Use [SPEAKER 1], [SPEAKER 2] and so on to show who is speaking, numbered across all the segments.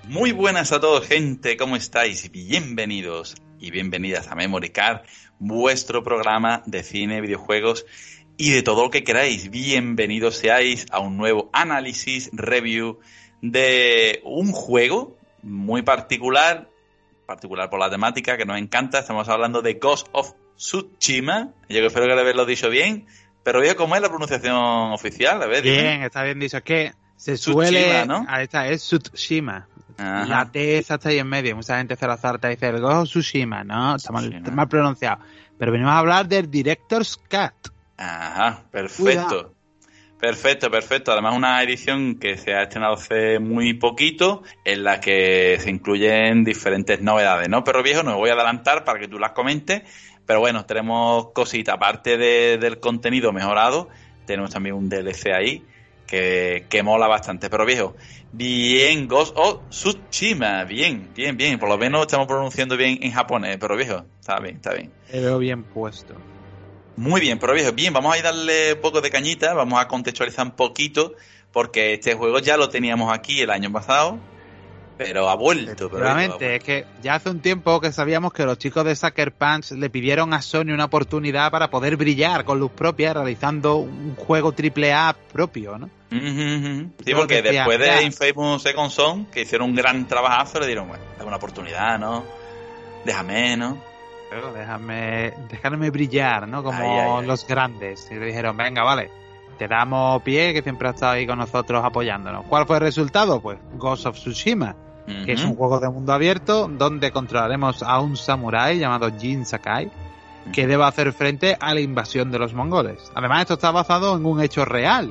[SPEAKER 1] Muy buenas a todos, gente, ¿cómo estáis? Bienvenidos y bienvenidas a Memory Card, vuestro programa de cine, videojuegos y de todo lo que queráis. Bienvenidos seáis a un nuevo análisis, review de un juego muy particular por la temática que nos encanta. Estamos hablando de Ghost of Tsushima. Yo espero que haberlo dicho bien, pero veo cómo es la pronunciación oficial. A ver,
[SPEAKER 2] bien,
[SPEAKER 1] dime.
[SPEAKER 2] está bien dicho. Es que se
[SPEAKER 1] Tsushima,
[SPEAKER 2] suele...
[SPEAKER 1] ¿no?
[SPEAKER 2] Ahí está, es Tsushima.
[SPEAKER 1] Ajá.
[SPEAKER 2] La T está ahí en medio. Mucha gente se la zarta y dice el Ghost of Tsushima, ¿no? Está mal pronunciado. Pero venimos a hablar del Director's Cut.
[SPEAKER 1] Ajá, perfecto. Perfecto. Además, una edición que se ha estrenado hace muy poquito, en la que se incluyen diferentes novedades, ¿no? Pero viejo, no me voy a adelantar para que tú las comentes. Pero bueno, tenemos cositas. Aparte del contenido mejorado, tenemos también un DLC ahí que mola bastante. Pero viejo, bien, Ghost of Tsushima, bien. Por lo menos estamos pronunciando bien en japonés. Pero viejo, está bien.
[SPEAKER 2] Te veo bien puesto.
[SPEAKER 1] Muy bien, pero viejo, bien, vamos a ir a darle un poco de cañita, vamos a contextualizar un poquito, porque este juego ya lo teníamos aquí el año pasado, pero ha vuelto.
[SPEAKER 2] Realmente, es que ya hace un tiempo que sabíamos que los chicos de Sucker Punch le pidieron a Sony una oportunidad para poder brillar con luz propia, realizando un juego AAA propio, ¿no?
[SPEAKER 1] Sí, porque después de Infamous Second Son, que hicieron un gran trabajazo, le dieron, bueno, dame una oportunidad, ¿no? Déjame, ¿no?
[SPEAKER 2] Pero déjame brillar, ¿no? Como los grandes. Y le dijeron, venga, vale, te damos pie, que siempre has estado ahí con nosotros apoyándonos. ¿Cuál fue el resultado? Pues Ghost of Tsushima, que es un juego de mundo abierto donde controlaremos a un samurái llamado Jin Sakai, que debe hacer frente a la invasión de los mongoles. Además, esto está basado en un hecho real,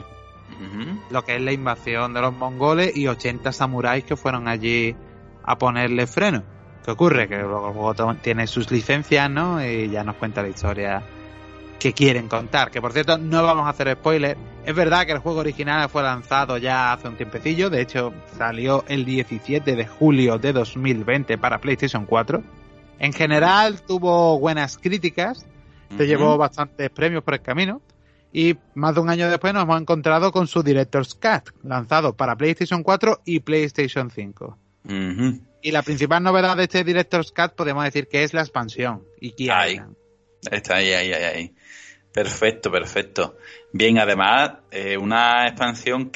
[SPEAKER 2] lo que es la invasión de los mongoles y 80 samuráis que fueron allí a ponerle freno. ¿Qué ocurre? Que el juego tiene sus licencias, ¿no? Y ya nos cuenta la historia que quieren contar. Que, por cierto, no vamos a hacer spoiler. Es verdad que el juego original fue lanzado ya hace un tiempecillo. De hecho, salió el 17 de julio de 2020 para PlayStation 4. En general, tuvo buenas críticas. Se llevó bastantes premios por el camino. Y más de un año después nos hemos encontrado con su Director's Cut, lanzado para PlayStation 4 y PlayStation 5. Y la principal novedad de este Director's Cut podemos decir que es la expansión. Iki Island.
[SPEAKER 1] Está ahí. Perfecto. Bien, además, una expansión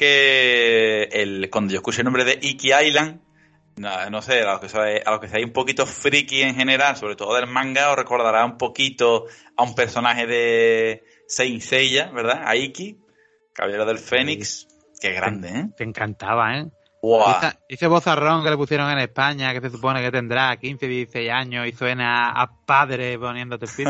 [SPEAKER 1] que cuando yo escuché el nombre de Iki Island, no sé, a los que seáis un poquito friki en general, sobre todo del manga, os recordará un poquito a un personaje de Saint Seiya, ¿verdad? A Iki, Caballero del Fénix. Qué grande, ¿eh?
[SPEAKER 2] Te encantaba, ¿eh?
[SPEAKER 1] Wow.
[SPEAKER 2] Ese vozarrón que le pusieron en España, que se supone que tendrá 15, 16 años y suena a padre poniéndote el film.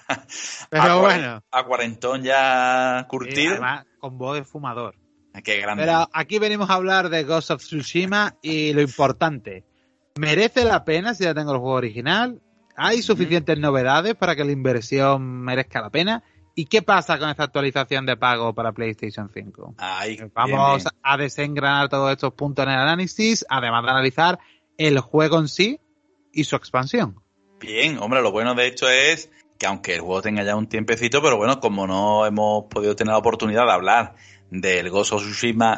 [SPEAKER 2] Pero bueno.
[SPEAKER 1] A cuarentón ya curtido.
[SPEAKER 2] Además, con voz de fumador.
[SPEAKER 1] Qué grande.
[SPEAKER 2] Pero aquí venimos a hablar de Ghost of Tsushima y lo importante. ¿Merece la pena si ya tengo el juego original? ¿Hay suficientes novedades para que la inversión merezca la pena? ¿Y qué pasa con esta actualización de pago para PlayStation 5? Vamos a desengranar todos estos puntos en el análisis, además de analizar el juego en sí y su expansión.
[SPEAKER 1] Bien, hombre, lo bueno de hecho es que aunque el juego tenga ya un tiempecito, pero bueno, como no hemos podido tener la oportunidad de hablar del Ghost of Tsushima,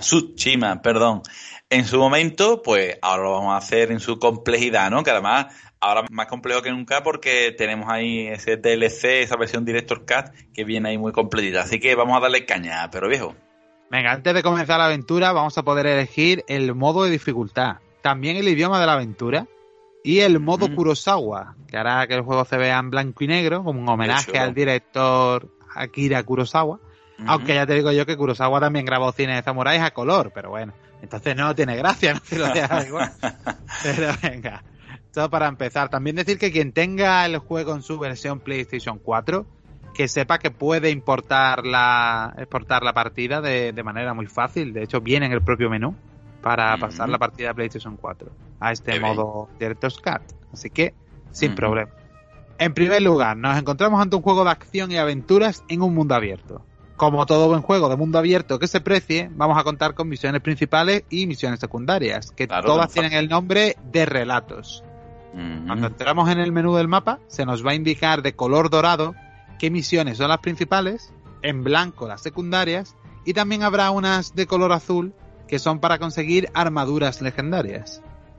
[SPEAKER 1] en su momento, pues ahora lo vamos a hacer en su complejidad, ¿no? Que además ahora más complejo que nunca porque tenemos ahí ese DLC, esa versión Director's Cut que viene ahí muy completita. Así que vamos a darle caña, pero viejo.
[SPEAKER 2] Venga, antes de comenzar la aventura vamos a poder elegir el modo de dificultad, también el idioma de la aventura y el modo Kurosawa, que hará que el juego se vea en blanco y negro, como un homenaje al director Akira Kurosawa. Aunque ya te digo yo que Kurosawa también grabó cine de samuráis a color, pero bueno, entonces no tiene gracia, no se lo deja igual. Pero venga. Todo para empezar. También decir que quien tenga el juego en su versión PlayStation 4, que sepa que puede exportar la partida de manera muy fácil. De hecho, viene en el propio menú para pasar la partida de PlayStation 4 a este modo Director's Cut. Así que, sin problema. En primer lugar, nos encontramos ante un juego de acción y aventuras en un mundo abierto. Como todo buen juego de mundo abierto que se precie, vamos a contar con misiones principales y misiones secundarias, que todas tienen el nombre de relatos. Cuando entramos en el menú del mapa, se nos va a indicar de color dorado qué misiones son las principales, en blanco las secundarias, y también habrá unas de color azul que son para conseguir armaduras legendarias.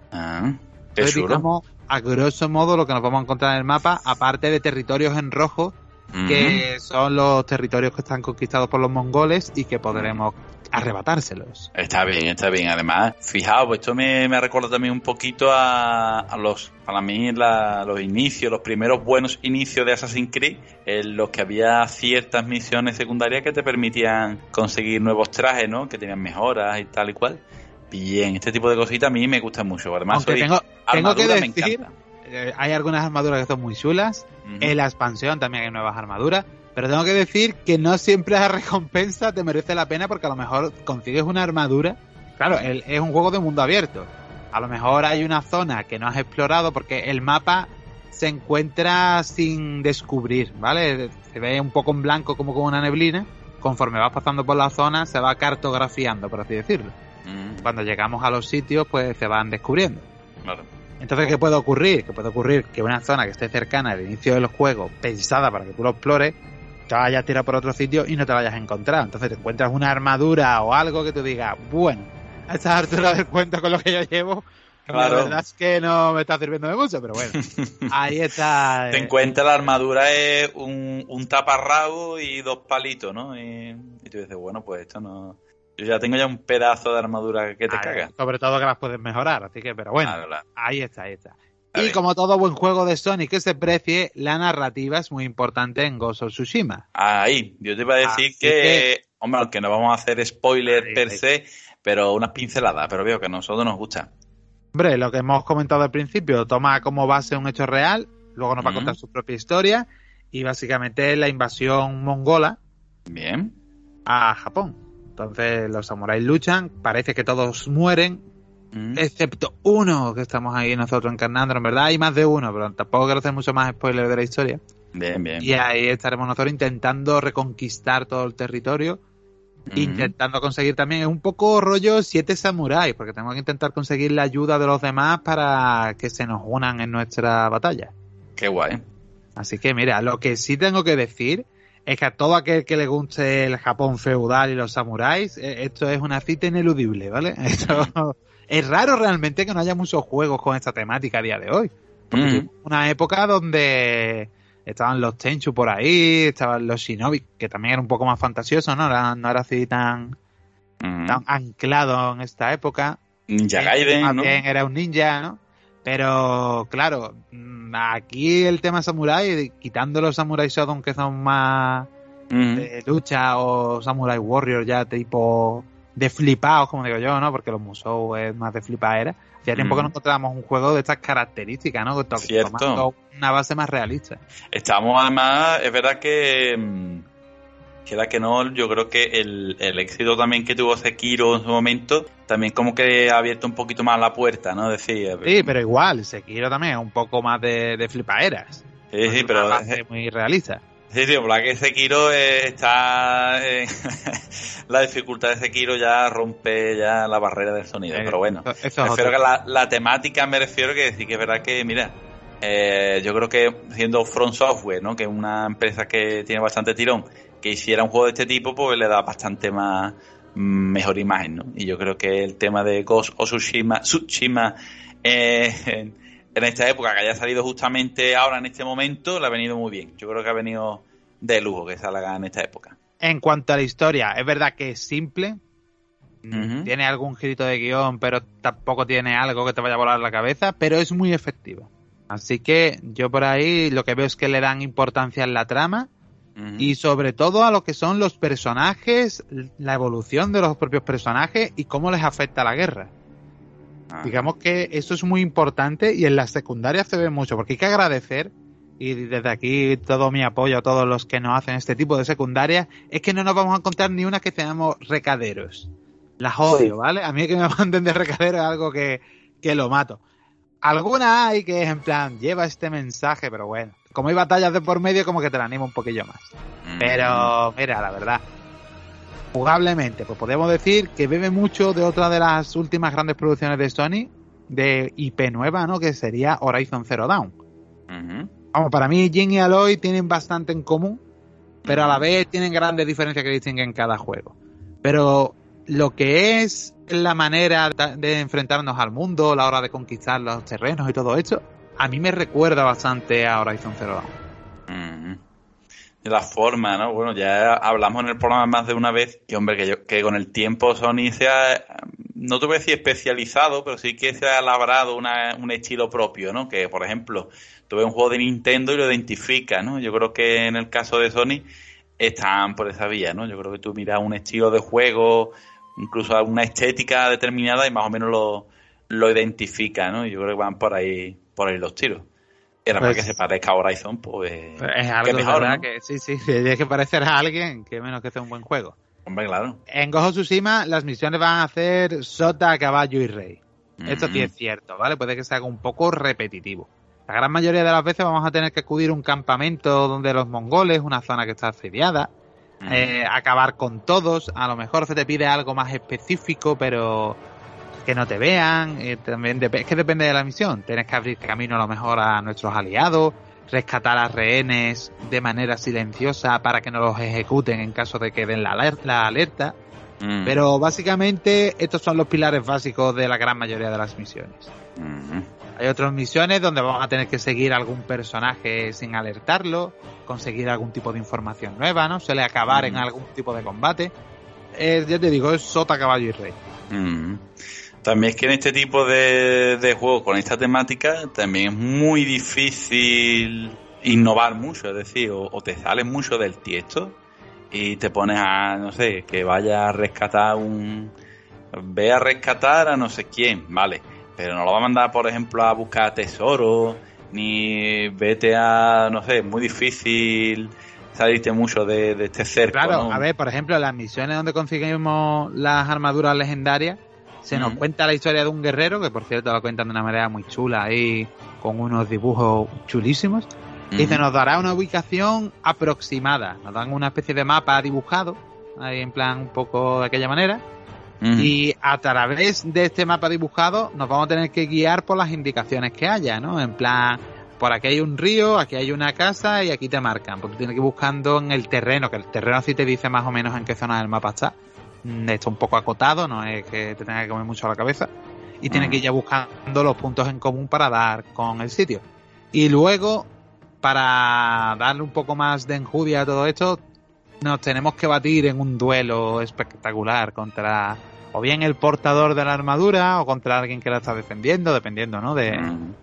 [SPEAKER 1] Qué
[SPEAKER 2] Entonces,
[SPEAKER 1] chulo.
[SPEAKER 2] digamos, a grosso modo, lo que nos vamos a encontrar en el mapa, aparte de territorios en rojo, que son los territorios que están conquistados por los mongoles y que podremos arrebatárselos.
[SPEAKER 1] Está bien, está bien. Además, fijaos, pues esto me recuerda también un poquito a los, para mí, los inicios, los primeros buenos inicios de Assassin's Creed, en los que había ciertas misiones secundarias que te permitían conseguir nuevos trajes, ¿no? Que tenían mejoras y tal y cual. Bien, este tipo de cositas a mí me gustan mucho. Además,
[SPEAKER 2] aunque tengo que
[SPEAKER 1] me
[SPEAKER 2] decir,
[SPEAKER 1] encanta.
[SPEAKER 2] Hay algunas armaduras que son muy chulas. En la expansión también hay nuevas armaduras. Pero tengo que decir que no siempre la recompensa te merece la pena, porque a lo mejor consigues una armadura. Claro, es un juego de mundo abierto. A lo mejor hay una zona que no has explorado porque el mapa se encuentra sin descubrir, ¿vale? Se ve un poco en blanco, como con una neblina. Conforme vas pasando por la zona se va cartografiando, por así decirlo. Cuando llegamos a los sitios, pues se van descubriendo.
[SPEAKER 1] Claro.
[SPEAKER 2] Entonces, ¿qué puede ocurrir? Que puede ocurrir que una zona que esté cercana al inicio del juego, pensada para que tú lo explores, te vayas a tirar por otro sitio y no te vayas a encontrar. Entonces te encuentras una armadura o algo que tú digas, bueno, a estas alturas del cuento con lo que yo llevo,
[SPEAKER 1] claro,
[SPEAKER 2] la verdad es que no me está sirviendo de mucho, pero bueno, ahí está.
[SPEAKER 1] Te encuentras la armadura es un taparrabo y 2 palitos, ¿no? Y tú dices, bueno, pues esto no... Yo ya tengo ya un pedazo de armadura que te caga.
[SPEAKER 2] Sobre todo que las puedes mejorar, así que, pero bueno,
[SPEAKER 1] claro.
[SPEAKER 2] ahí está. Y como todo buen juego de Sony que se precie, la narrativa es muy importante en Ghost of Tsushima.
[SPEAKER 1] Ahí, yo te iba a decir que, hombre, aunque no vamos a hacer spoiler per se, pero unas pinceladas, pero veo que a nosotros nos gusta.
[SPEAKER 2] Hombre, lo que hemos comentado al principio, toma como base un hecho real, luego nos va a contar su propia historia, y básicamente es la invasión mongola a Japón. Entonces los samuráis luchan, parece que todos mueren, excepto uno que estamos ahí nosotros encarnando. En verdad hay más de uno, pero tampoco quiero hacer mucho más spoiler de la historia.
[SPEAKER 1] Bien.
[SPEAKER 2] Y ahí estaremos nosotros intentando reconquistar todo el territorio, intentando conseguir también un poco rollo 7 samuráis, porque tenemos que intentar conseguir la ayuda de los demás para que se nos unan en nuestra batalla.
[SPEAKER 1] Qué guay.
[SPEAKER 2] Así que mira, lo que sí tengo que decir es que a todo aquel que le guste el Japón feudal y los samuráis, esto es una cita ineludible, ¿vale? Esto es raro realmente que no haya muchos juegos con esta temática a día de hoy. Porque una época donde estaban los Tenchu por ahí, estaban los Shinobi, que también era un poco más fantasioso, ¿no? No era así tan anclado en esta época.
[SPEAKER 1] Ninja Gaiden, ¿no?
[SPEAKER 2] También era un ninja, ¿no? Pero, claro, aquí el tema samurai, quitando los samurai shodown que son más de lucha, o samurai warrior ya tipo de flipados, como digo yo, ¿no? Porque los Musou es más de flipaera. Hacía tiempo que no encontrábamos un juego de estas características, ¿no? Tomando una base más realista.
[SPEAKER 1] Estamos, además, es verdad que queda que no, yo creo que el éxito también que tuvo Sekiro en su momento, también como que ha abierto un poquito más la puerta, ¿no? Sí,
[SPEAKER 2] pero igual, Sekiro también es un poco más de flipaeras.
[SPEAKER 1] Sí, pero
[SPEAKER 2] es muy realista.
[SPEAKER 1] Sí, por la que Sekiro está... la dificultad de Sekiro ya rompe ya la barrera del sonido, pero bueno. Me refiero que la temática, me refiero que sí que es verdad que, mira, yo creo que siendo From Software, ¿no? Que es una empresa que tiene bastante tirón, que hiciera un juego de este tipo, pues le da bastante más mejor imagen, ¿no? Y yo creo que el tema de Ghost of Tsushima en esta época, que haya salido justamente ahora en este momento, le ha venido muy bien. Yo creo que ha venido de lujo que salga en esta época.
[SPEAKER 2] En cuanto a la historia, es verdad que es simple, tiene algún girito de guión, pero tampoco tiene algo que te vaya a volar la cabeza, pero es muy efectiva. Así que yo por ahí lo que veo es que le dan importancia en la trama, y sobre todo a lo que son los personajes, la evolución de los propios personajes y cómo les afecta la guerra. Digamos que eso es muy importante, y en las secundarias se ve mucho, porque hay que agradecer, y desde aquí todo mi apoyo a todos los que nos hacen este tipo de secundarias, es que no nos vamos a encontrar ni una que seamos recaderos. Las odio, ¿vale? A mí que me manden de recadero es algo que lo mato. Alguna hay que es en plan, lleva este mensaje, pero bueno, como hay batallas de por medio, como que te la animo un poquillo más. Pero mira, la verdad, jugablemente, pues podemos decir que bebe mucho de otra de las últimas grandes producciones de Sony, de IP nueva, ¿no? Que sería Horizon Zero Dawn. Vamos, para mí Jin y Aloy tienen bastante en común, pero a la vez tienen grandes diferencias que distinguen cada juego. Pero lo que es la manera de enfrentarnos al mundo, la hora de conquistar los terrenos y todo esto, a mí me recuerda bastante a Horizon Zero Dawn.
[SPEAKER 1] De la forma, ¿no? Bueno, ya hablamos en el programa más de una vez que, hombre, que con el tiempo Sony se ha, no te voy a decir especializado, pero sí que se ha labrado un estilo propio, ¿no? Que, por ejemplo, tú ves un juego de Nintendo y lo identificas, ¿no? Yo creo que en el caso de Sony están por esa vía, ¿no? Yo creo que tú miras un estilo de juego, incluso una estética determinada y más o menos lo identifica, ¿no? Y yo creo que van por ahí los tiros. Y además que se parezca a Horizon, pues
[SPEAKER 2] es algo mejor, ¿verdad? ¿No? Que sí, tienes que parecer a alguien, que menos que sea un buen juego.
[SPEAKER 1] Hombre, claro.
[SPEAKER 2] En Ghost of Tsushima las misiones van a ser sota, caballo y rey. Esto sí es cierto, ¿vale? Puede que se haga un poco repetitivo. La gran mayoría de las veces vamos a tener que acudir a un campamento donde los mongoles, una zona que está asediada, acabar con todos. A lo mejor se te pide algo más específico, pero que no te vean. También es que depende de la misión. Tienes que abrir camino a lo mejor a nuestros aliados, rescatar a rehenes de manera silenciosa para que no los ejecuten en caso de que den la alerta. Pero básicamente estos son los pilares básicos de la gran mayoría de las misiones. Hay otras misiones donde vamos a tener que seguir algún personaje sin alertarlo, conseguir algún tipo de información nueva, ¿no? Suele acabar en algún tipo de combate. Ya te digo, es sota, caballo y rey.
[SPEAKER 1] También es que en este tipo de juegos con esta temática también es muy difícil innovar mucho, es decir, o te sales mucho del tiesto y te pones a, no sé, que vaya a rescatar ve a rescatar a no sé quién, vale, pero no lo va a mandar, por ejemplo, a buscar tesoros, ni vete a, no sé, es muy difícil salirte mucho de este cerco.
[SPEAKER 2] Claro,
[SPEAKER 1] ¿no?
[SPEAKER 2] A ver, por ejemplo, las misiones donde conseguimos las armaduras legendarias, se nos cuenta la historia de un guerrero, que por cierto lo cuentan de una manera muy chula ahí, con unos dibujos chulísimos, y se nos dará una ubicación aproximada, nos dan una especie de mapa dibujado, ahí en plan un poco de aquella manera, y a través de este mapa dibujado nos vamos a tener que guiar por las indicaciones que haya, ¿no? En plan, por aquí hay un río, aquí hay una casa y aquí te marcan, porque tú tienes que ir buscando en el terreno, que el terreno sí te dice más o menos en qué zona del mapa está. Está un poco acotado, no es que te tenga que comer mucho la cabeza, y tienes que ir ya buscando los puntos en común para dar con el sitio. Y luego, para darle un poco más de enjundia a todo esto, nos tenemos que batir en un duelo espectacular contra o bien el portador de la armadura o contra alguien que la está defendiendo, dependiendo, ¿no? de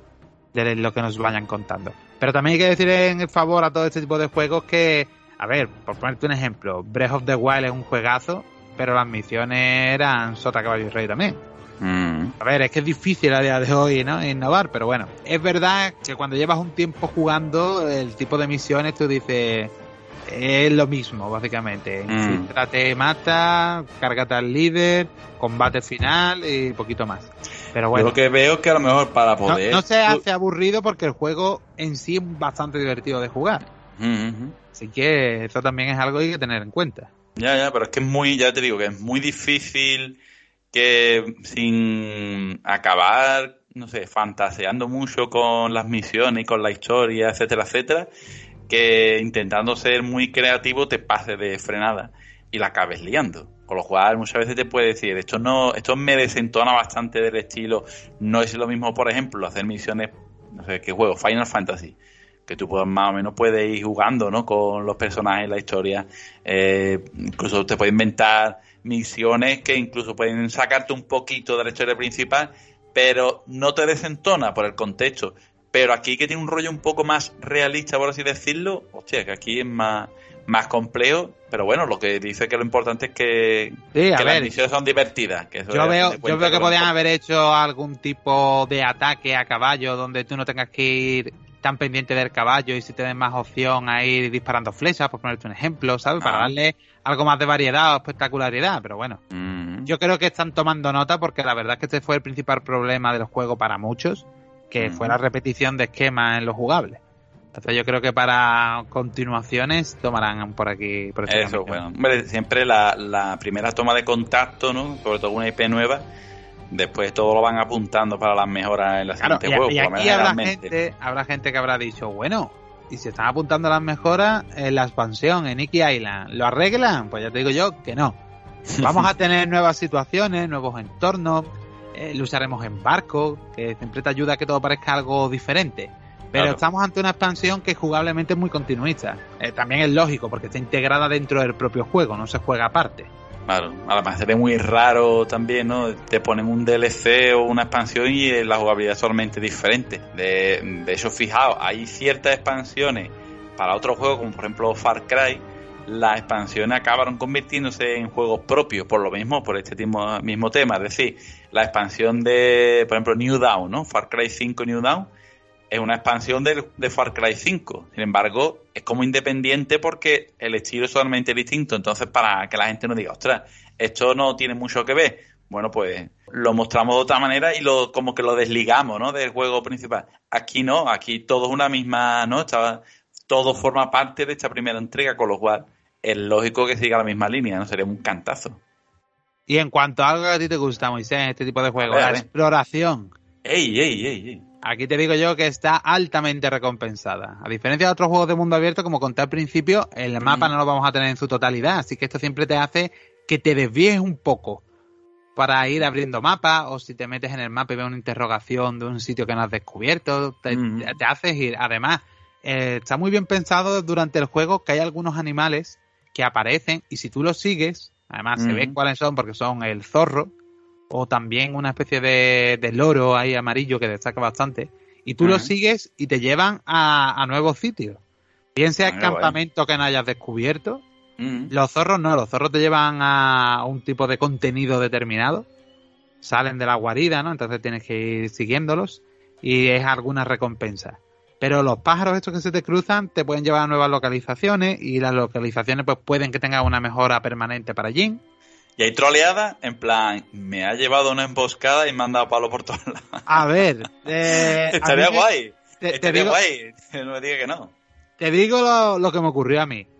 [SPEAKER 2] lo que nos vayan contando. Pero también hay que decir en el favor a todo este tipo de juegos que, a ver, por ponerte un ejemplo, Breath of the Wild es un juegazo, pero las misiones eran sota, caballo y rey también. A ver, es que es difícil a día de hoy, ¿no? Innovar, pero bueno, es verdad que cuando llevas un tiempo jugando, el tipo de misiones tú dices, es lo mismo, básicamente. Infiltrate, mata, cárgate al líder, combate final y poquito más. Pero bueno.
[SPEAKER 1] Yo lo que veo es que a lo mejor para poder...
[SPEAKER 2] No se hace aburrido porque el juego en sí es bastante divertido de jugar. Así que eso también es algo que hay que tener en cuenta.
[SPEAKER 1] Ya, pero es que es muy, ya te digo, que es muy difícil que sin acabar, no sé, fantaseando mucho con las misiones y con la historia, etcétera, etcétera, que intentando ser muy creativo te pases de frenada y la acabes liando. Con lo cual muchas veces te puede decir, esto me desentona bastante del estilo. No es lo mismo, por ejemplo, hacer misiones, no sé qué juego, Final Fantasy, que tú más o menos puedes ir jugando, ¿no? Con los personajes, la historia. Incluso te puedes inventar misiones que incluso pueden sacarte un poquito de la historia principal, pero no te desentona por el contexto. Pero aquí, que tiene un rollo un poco más realista, por así decirlo, hostia, que aquí es más complejo. Pero bueno, lo que dice que lo importante es que las misiones son divertidas. Que eso
[SPEAKER 2] yo veo que podían haber hecho algún tipo de ataque a caballo donde tú no tengas que ir tan pendiente del caballo y si tienes más opción a ir disparando flechas, por ponerte un ejemplo, ¿sabes? Para darle algo más de variedad o espectacularidad, pero bueno. Yo creo que están tomando nota porque la verdad es que este fue el principal problema del juego para muchos, que fue la repetición de esquemas en los jugables. Entonces yo creo que para continuaciones tomarán por aquí... Por este
[SPEAKER 1] eso, bueno. Hombre, siempre la primera toma de contacto, ¿no? Sobre todo una IP nueva, después todo lo van apuntando para las mejoras en la siguiente juego.
[SPEAKER 2] Y aquí habrá gente que habrá dicho, bueno, y si están apuntando las mejoras en la expansión, en Iki Island, ¿lo arreglan? Pues ya te digo yo que no. Vamos a tener nuevas situaciones, nuevos entornos, lo usaremos en barco, que siempre te ayuda a que todo parezca algo diferente. Pero estamos ante una expansión que jugablemente es muy continuista. También es lógico, porque está integrada dentro del propio juego, no se juega aparte.
[SPEAKER 1] Claro, además se ve muy raro también, ¿no? Te ponen un DLC o una expansión y la jugabilidad es totalmente diferente. De hecho, fijaos, hay ciertas expansiones para otros juegos, como por ejemplo Far Cry. Las expansiones acabaron convirtiéndose en juegos propios, por lo mismo, por este mismo tema. Es decir, la expansión de, por ejemplo, New Dawn, ¿no? Far Cry 5 New Dawn es una expansión de Far Cry 5. Sin embargo, es como independiente porque el estilo es totalmente distinto. Entonces, para que la gente no diga, ostras, esto no tiene mucho que ver. Bueno, pues lo mostramos de otra manera y como que lo desligamos, ¿no? Del juego principal. Aquí no, aquí todo es una misma, ¿no? Todo forma parte de esta primera entrega, con lo cual es lógico que siga la misma línea, ¿no? Sería un cantazo.
[SPEAKER 2] Y en cuanto a algo que a ti te gusta, Moisés, este tipo de juegos, la exploración.
[SPEAKER 1] ¡Ey!
[SPEAKER 2] Aquí te digo yo que está altamente recompensada. A diferencia de otros juegos de mundo abierto, como conté al principio, el mapa no lo vamos a tener en su totalidad, así que esto siempre te hace que te desvíes un poco para ir abriendo mapas, o si te metes en el mapa y ves una interrogación de un sitio que no has descubierto, te haces ir. Además, está muy bien pensado durante el juego que hay algunos animales que aparecen y si tú los sigues, además se ve cuáles son porque son el zorro o también una especie de loro ahí amarillo que destaca bastante y tú los sigues y te llevan a nuevos sitios. Bien sea el campamento que no hayas descubierto, los zorros no, los zorros te llevan a un tipo de contenido determinado, salen de la guarida, ¿no? Entonces tienes que ir siguiéndolos y es alguna recompensa. Pero los pájaros estos que se te cruzan te pueden llevar a nuevas localizaciones y las localizaciones pues pueden que tengan una mejora permanente para Jin.
[SPEAKER 1] Y hay troleadas, en plan, me ha llevado una emboscada y me han dado palo por todos lados.
[SPEAKER 2] A ver,
[SPEAKER 1] estaría guay. Estaría
[SPEAKER 2] digo,
[SPEAKER 1] guay, no me diga que no.
[SPEAKER 2] Te digo lo que me ocurrió a mí.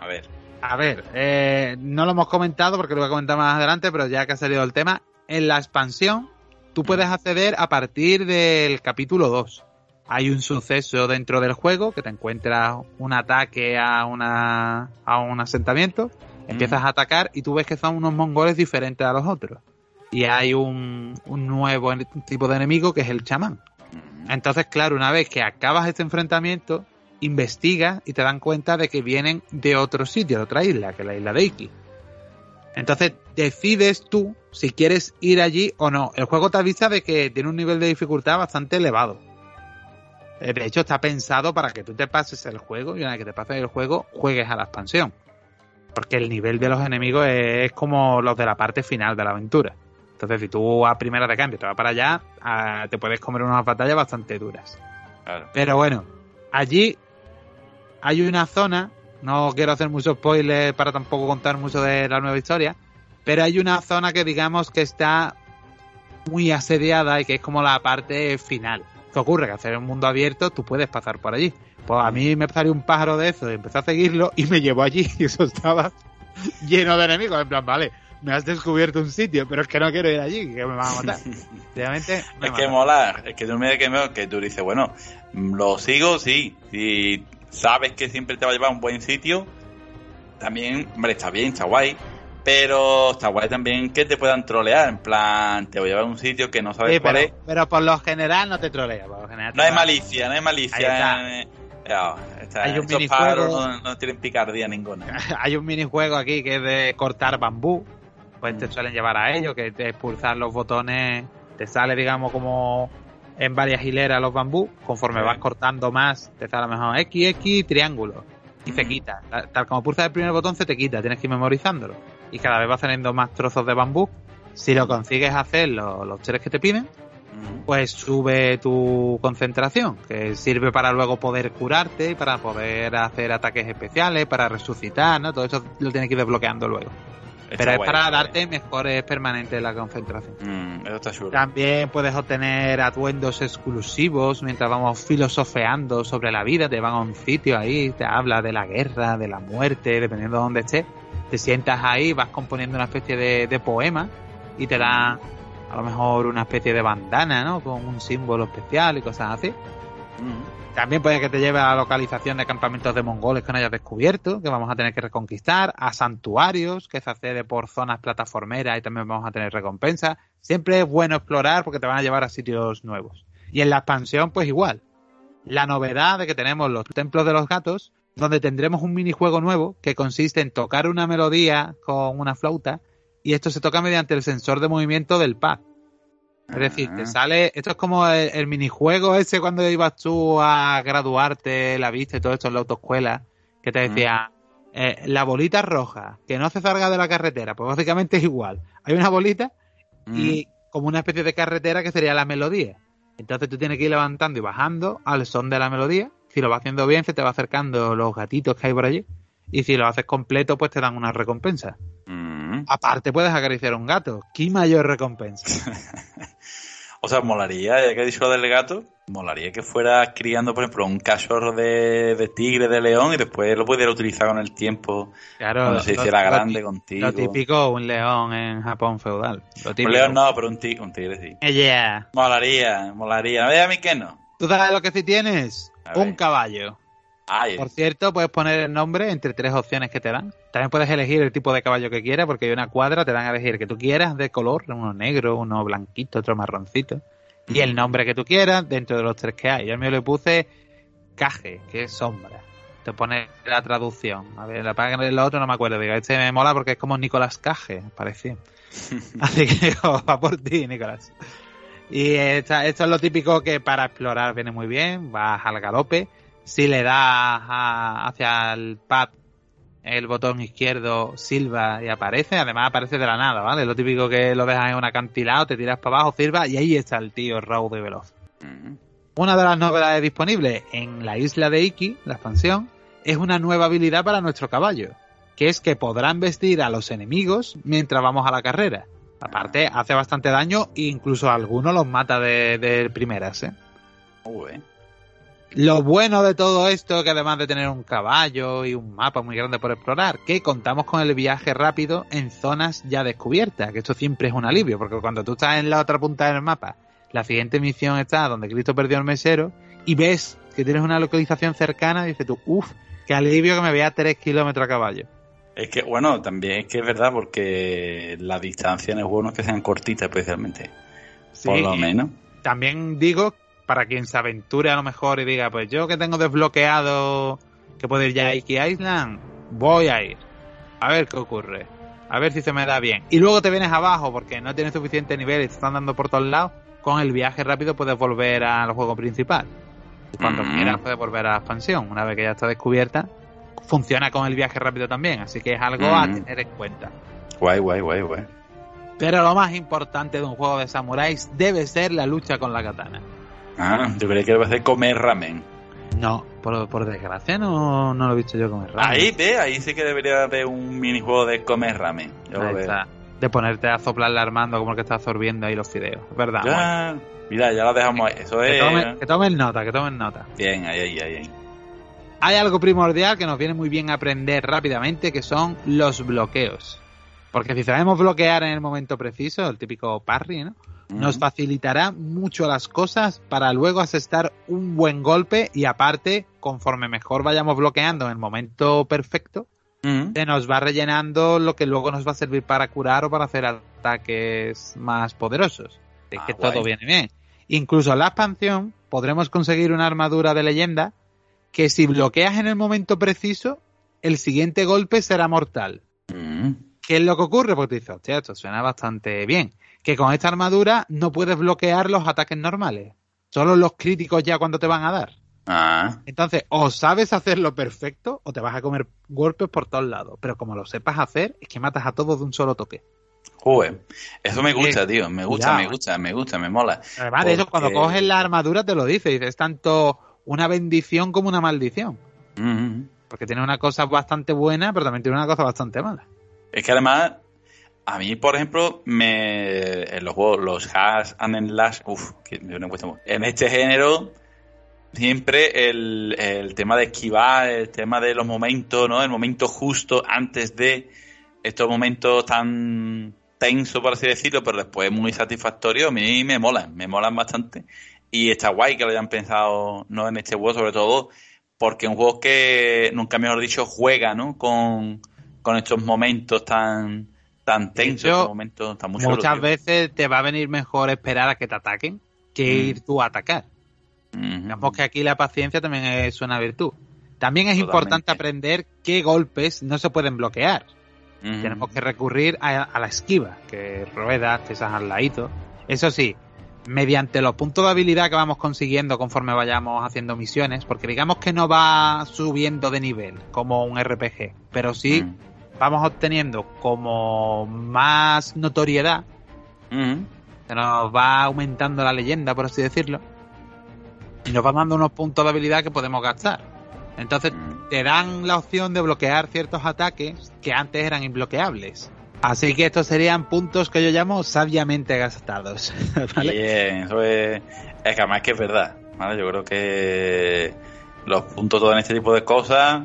[SPEAKER 1] A ver,
[SPEAKER 2] no lo hemos comentado porque lo voy a comentar más adelante, pero ya que ha salido el tema, en la expansión tú puedes acceder a partir del capítulo 2. Hay un suceso dentro del juego que te encuentras un ataque a un asentamiento, empiezas a atacar y tú ves que son unos mongoles diferentes a los otros. Y hay un nuevo tipo de enemigo que es el chamán. Entonces, claro, una vez que acabas este enfrentamiento, investigas y te dan cuenta de que vienen de otro sitio, de otra isla, que es la isla de Iki. Entonces decides tú si quieres ir allí o no. El juego te avisa de que tiene un nivel de dificultad bastante elevado. De hecho, está pensado para que tú te pases el juego y una vez que te pases el juego, juegues a la expansión. Porque el nivel de los enemigos es como los de la parte final de la aventura. Entonces, si tú a primera de cambio te vas para allá, te puedes comer unas batallas bastante duras. Claro. Pero bueno, allí hay una zona, no quiero hacer mucho spoiler para tampoco contar mucho de la nueva historia, pero hay una zona que digamos que está muy asediada y que es como la parte final. ¿Qué ocurre? Que hacer un mundo abierto tú puedes pasar por allí. Pues a mí me salió un pájaro de eso y empecé a seguirlo y me llevó allí y eso estaba lleno de enemigos. En plan, vale, me has descubierto un sitio, pero es que no quiero ir allí, que me van a matar. Obviamente,
[SPEAKER 1] es que mola, es que tú me que tú dices, bueno, lo sigo, sí, y sabes que siempre te va a llevar a un buen sitio, también, hombre, está bien, está guay. Pero está guay también que te puedan trolear, en plan, te voy a llevar a un sitio que no sabes cuál es.
[SPEAKER 2] Pero por lo general no te trolea.
[SPEAKER 1] No hay malicia.
[SPEAKER 2] Hay un minijuego.
[SPEAKER 1] No tienen picardía ninguna.
[SPEAKER 2] Hay un minijuego aquí que es de cortar bambú. Pues te suelen llevar a ello, que te pulsar los botones, te sale, digamos, como en varias hileras los bambú. Conforme vas cortando más, te sale a lo mejor XX, triángulo. Y se quita. Tal como pulsas el primer botón, se te quita. Tienes que ir memorizándolo. Y cada vez va saliendo más trozos de bambú. Si lo consigues hacer los 3 que te piden, pues sube tu concentración, que sirve para luego poder curarte, para poder hacer ataques especiales, para resucitar, ¿no? Todo eso lo tienes que ir desbloqueando luego. Pero es para darte mejores permanentes de la concentración.
[SPEAKER 1] Eso está chulo.
[SPEAKER 2] También puedes obtener atuendos exclusivos mientras vamos filosofeando sobre la vida. Te van a un sitio ahí, te habla de la guerra, de la muerte, dependiendo de dónde estés. Te sientas ahí, vas componiendo una especie de poema y te da a lo mejor una especie de bandana, ¿no? Con un símbolo especial y cosas así. También puede que te lleve a la localización de campamentos de mongoles que no hayas descubierto, que vamos a tener que reconquistar, a santuarios, que se accede por zonas plataformeras y también vamos a tener recompensas. Siempre es bueno explorar porque te van a llevar a sitios nuevos. Y en la expansión, pues igual. La novedad de que tenemos los templos de los gatos, donde tendremos un minijuego nuevo que consiste en tocar una melodía con una flauta y esto se toca mediante el sensor de movimiento del pad. Es decir, te sale... Esto es como el minijuego ese cuando ibas tú a graduarte, la vista y todo esto en la autoescuela, que te decía, la bolita roja, que no se salga de la carretera. Pues básicamente es igual. Hay una bolita y como una especie de carretera que sería la melodía. Entonces tú tienes que ir levantando y bajando al son de la melodía. Si lo vas haciendo bien, se te va acercando los gatitos que hay por allí. Y si lo haces completo, pues te dan una recompensa. Aparte puedes acariciar a un gato. ¿Qué mayor recompensa?
[SPEAKER 1] O sea, molaría, ya que he dicho lo del gato, molaría que fuera criando, por ejemplo, un cachorro de tigre, de león, y después lo pudiera utilizar con el tiempo,
[SPEAKER 2] claro,
[SPEAKER 1] cuando se hiciera grande contigo.
[SPEAKER 2] Lo típico, un león en Japón feudal.
[SPEAKER 1] Un león no, pero un tigre sí.
[SPEAKER 2] Yeah.
[SPEAKER 1] Molaría. A mí que no.
[SPEAKER 2] ¿Tú sabes lo que sí tienes? Un caballo.
[SPEAKER 1] Ay.
[SPEAKER 2] Por cierto, puedes poner el nombre entre 3 opciones que te dan. También puedes elegir el tipo de caballo que quieras, porque hay una cuadra, te dan a elegir que tú quieras de color, uno negro, uno blanquito, otro marroncito. Y el nombre que tú quieras dentro de los 3 que hay. Yo al mío le puse Kage, que es sombra. Te pone la traducción. A ver, la página del otro no me acuerdo. Digo, este me mola porque es como Nicolás Cage, parecía. Así que digo, va por ti, Nicolás. Y esto es lo típico que para explorar viene muy bien. Vas al galope. Si le das hacia el pad el botón izquierdo, silba y aparece. Además aparece de la nada, ¿vale? Lo típico que lo dejas en un acantilado, te tiras para abajo, silba y ahí está el tío raudo y veloz. Una de las novedades disponibles en la isla de Iki, la expansión, es una nueva habilidad para nuestro caballo, que es que podrán vestir a los enemigos mientras vamos a la carrera. Aparte, hace bastante daño e incluso a algunos los mata de primeras, ¿eh? Lo bueno de todo esto, que además de tener un caballo y un mapa muy grande por explorar, que contamos con el viaje rápido en zonas ya descubiertas, que esto siempre es un alivio, porque cuando tú estás en la otra punta del mapa, la siguiente misión está donde Cristo perdió el mesero, y ves que tienes una localización cercana, y dices tú, qué alivio que me vea 3 kilómetros a caballo.
[SPEAKER 1] Es que, bueno, también es que es verdad, porque la distancia no es bueno que sean cortitas especialmente, sí, por lo menos.
[SPEAKER 2] También digo, para quien se aventure a lo mejor y diga, pues yo que tengo desbloqueado que puedo ir ya a Iki Island, voy a ir. A ver qué ocurre. A ver si se me da bien. Y luego te vienes abajo porque no tienes suficiente nivel y te están dando por todos lados. Con el viaje rápido puedes volver al juego principal. Y cuando quieras puedes volver a la expansión. Una vez que ya está descubierta, funciona con el viaje rápido también. Así que es algo a tener en cuenta.
[SPEAKER 1] Guay.
[SPEAKER 2] Pero lo más importante de un juego de samuráis debe ser la lucha con la katana.
[SPEAKER 1] Yo creía que iba a hacer comer ramen.
[SPEAKER 2] No, por desgracia no lo he visto yo comer ramen.
[SPEAKER 1] Ahí sí que debería haber un minijuego de comer ramen.
[SPEAKER 2] Ahí está. De ponerte a soplarle armando como el que está absorbiendo ahí los fideos. Es verdad.
[SPEAKER 1] Ya, mira, ya lo dejamos ahí. Eso es...
[SPEAKER 2] Que tomen nota.
[SPEAKER 1] Bien, ahí.
[SPEAKER 2] Hay algo primordial que nos viene muy bien aprender rápidamente, que son los bloqueos. Porque si sabemos bloquear en el momento preciso, el típico parry, ¿no? Nos facilitará mucho las cosas para luego asestar un buen golpe y aparte, conforme mejor vayamos bloqueando en el momento perfecto, se nos va rellenando lo que luego nos va a servir para curar o para hacer ataques más poderosos. Es que todo viene bien. Incluso en la expansión podremos conseguir una armadura de leyenda que si bloqueas en el momento preciso, el siguiente golpe será mortal. ¿Qué es lo que ocurre? Pues te dices, hostia, esto suena bastante bien. Que con esta armadura no puedes bloquear los ataques normales. Solo los críticos ya cuando te van a dar. Entonces, o sabes hacerlo perfecto o te vas a comer golpes por todos lados. Pero como lo sepas hacer, es que matas a todos de un solo toque.
[SPEAKER 1] Joder, eso me gusta, tío. Me gusta, me mola.
[SPEAKER 2] Además de eso, cuando coges la armadura te lo dice. Es tanto una bendición como una maldición. Porque tiene una cosa bastante buena, pero también tiene una cosa bastante mala.
[SPEAKER 1] Es que además... A mí, por ejemplo, en los juegos, los Hack and Slash, que me cuesta mucho. En este género, siempre el tema de esquivar, el tema de los momentos, ¿no? El momento justo antes de estos momentos tan tensos, por así decirlo, pero después muy satisfactorios, a mí me molan bastante. Y está guay que lo hayan pensado, ¿no?, en este juego, sobre todo porque es un juego que, nunca mejor dicho, juega, ¿no?, con estos momentos tan tensos, estos momentos tan
[SPEAKER 2] muchas veces te va a venir mejor esperar a que te ataquen que ir tú a atacar. Digamos que aquí la paciencia también es una virtud. También es importante aprender qué golpes no se pueden bloquear. Tenemos que recurrir a la esquiva, que ruedas, te al ladito. Eso sí, mediante los puntos de habilidad que vamos consiguiendo conforme vayamos haciendo misiones, porque digamos que no va subiendo de nivel como un RPG, pero sí vamos obteniendo como más notoriedad, se nos va aumentando la leyenda, por así decirlo, y nos van dando unos puntos de habilidad que podemos gastar. Entonces te dan la opción de bloquear ciertos ataques que antes eran imbloqueables. Así que estos serían puntos que yo llamo sabiamente gastados, ¿vale?
[SPEAKER 1] Bien, eso es que además que es verdad, ¿vale? Yo creo que los puntos todos en este tipo de cosas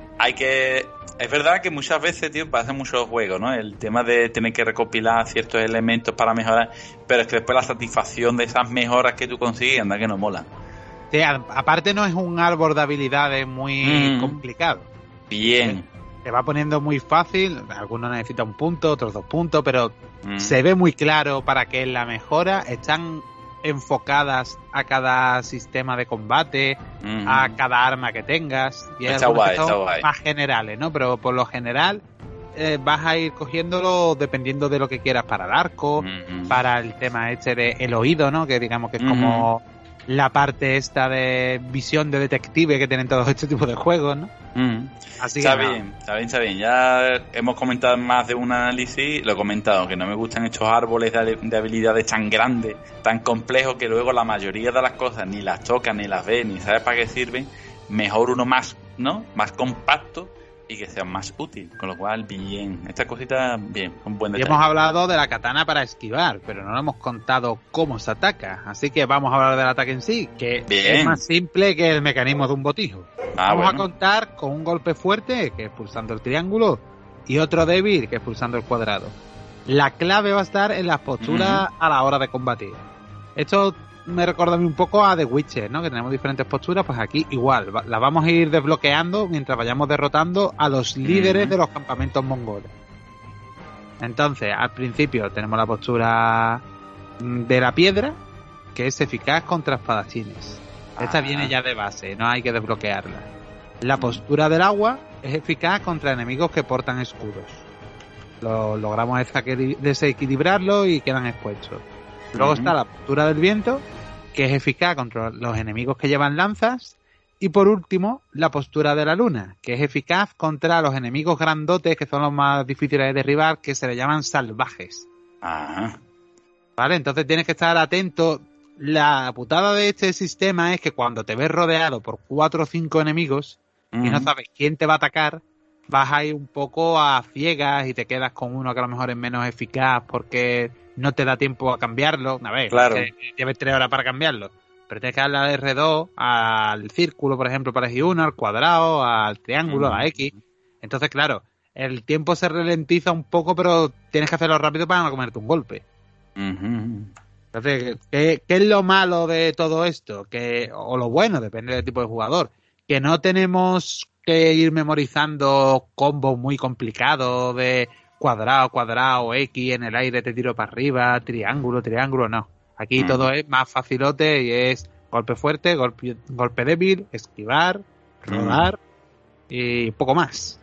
[SPEAKER 1] es verdad que muchas veces, tío, pasa en muchos juegos, ¿no? El tema de tener que recopilar ciertos elementos para mejorar, pero es que después la satisfacción de esas mejoras que tú consigues, anda que no mola.
[SPEAKER 2] Sí, aparte no es un árbol de habilidades muy complicado.
[SPEAKER 1] Bien.
[SPEAKER 2] Se va poniendo muy fácil, algunos necesitan un punto, otros 2 puntos, pero se ve muy claro para qué es la mejora. Están enfocadas a cada sistema de combate, a cada arma que tengas. Y
[SPEAKER 1] está guay.
[SPEAKER 2] Más generales, ¿no? Pero por lo general vas a ir cogiéndolo dependiendo de lo que quieras para el arco, para el tema este de el oído, ¿no? Que digamos que es como la parte esta de visión de detective que tienen todos estos tipos de juegos, ¿no? Así que
[SPEAKER 1] está bien. Ya hemos comentado más de un análisis, lo he comentado, que no me gustan estos árboles de habilidades tan grandes, tan complejos, que luego la mayoría de las cosas ni las tocas, ni las ves, ni sabes para qué sirven. Mejor uno más, ¿no?, más compacto y que sea más útil, con lo cual, bien, estas cositas, bien, un buen detalle.
[SPEAKER 2] Y hemos hablado de la katana para esquivar, pero no hemos contado cómo se ataca, así que vamos a hablar del ataque en sí, que es más simple que el mecanismo de un botijo. Vamos a contar con un golpe fuerte, que es pulsando el triángulo, y otro débil, que es pulsando el cuadrado. La clave va a estar en las posturas a la hora de combatir. Esto me recuerda a mí un poco a The Witcher, ¿no? Que tenemos diferentes posturas, pues aquí igual, las vamos a ir desbloqueando mientras vayamos derrotando a los líderes de los campamentos mongoles. Entonces, al principio tenemos la postura de la piedra, que es eficaz contra espadachines. Esta viene ya de base, no hay que desbloquearla. La postura del agua es eficaz contra enemigos que portan escudos. Logramos desequilibrarlo y quedan expuestos. Luego está la postura del viento, que es eficaz contra los enemigos que llevan lanzas. Y por último, la postura de la luna, que es eficaz contra los enemigos grandotes, que son los más difíciles de derribar, que se le llaman salvajes. Vale, entonces tienes que estar atento. La putada de este sistema es que cuando te ves rodeado por 4 o 5 enemigos y no sabes quién te va a atacar, vas a ir un poco a ciegas y te quedas con uno que a lo mejor es menos eficaz porque no te da tiempo a cambiarlo. A ver,
[SPEAKER 1] claro,
[SPEAKER 2] lleves 3 horas para cambiarlo, pero tienes que darle al R2, al círculo, por ejemplo, para elegir uno, al cuadrado, al triángulo, a la X. Entonces, claro, el tiempo se ralentiza un poco, pero tienes que hacerlo rápido para no comerte un golpe. Entonces, ¿qué es lo malo de todo esto? O lo bueno, depende del tipo de jugador, que no tenemos que ir memorizando combos muy complicados de cuadrado, X, en el aire te tiro para arriba, triángulo, no. Aquí todo es más facilote y es golpe fuerte, golpe débil, esquivar, rodar y poco más.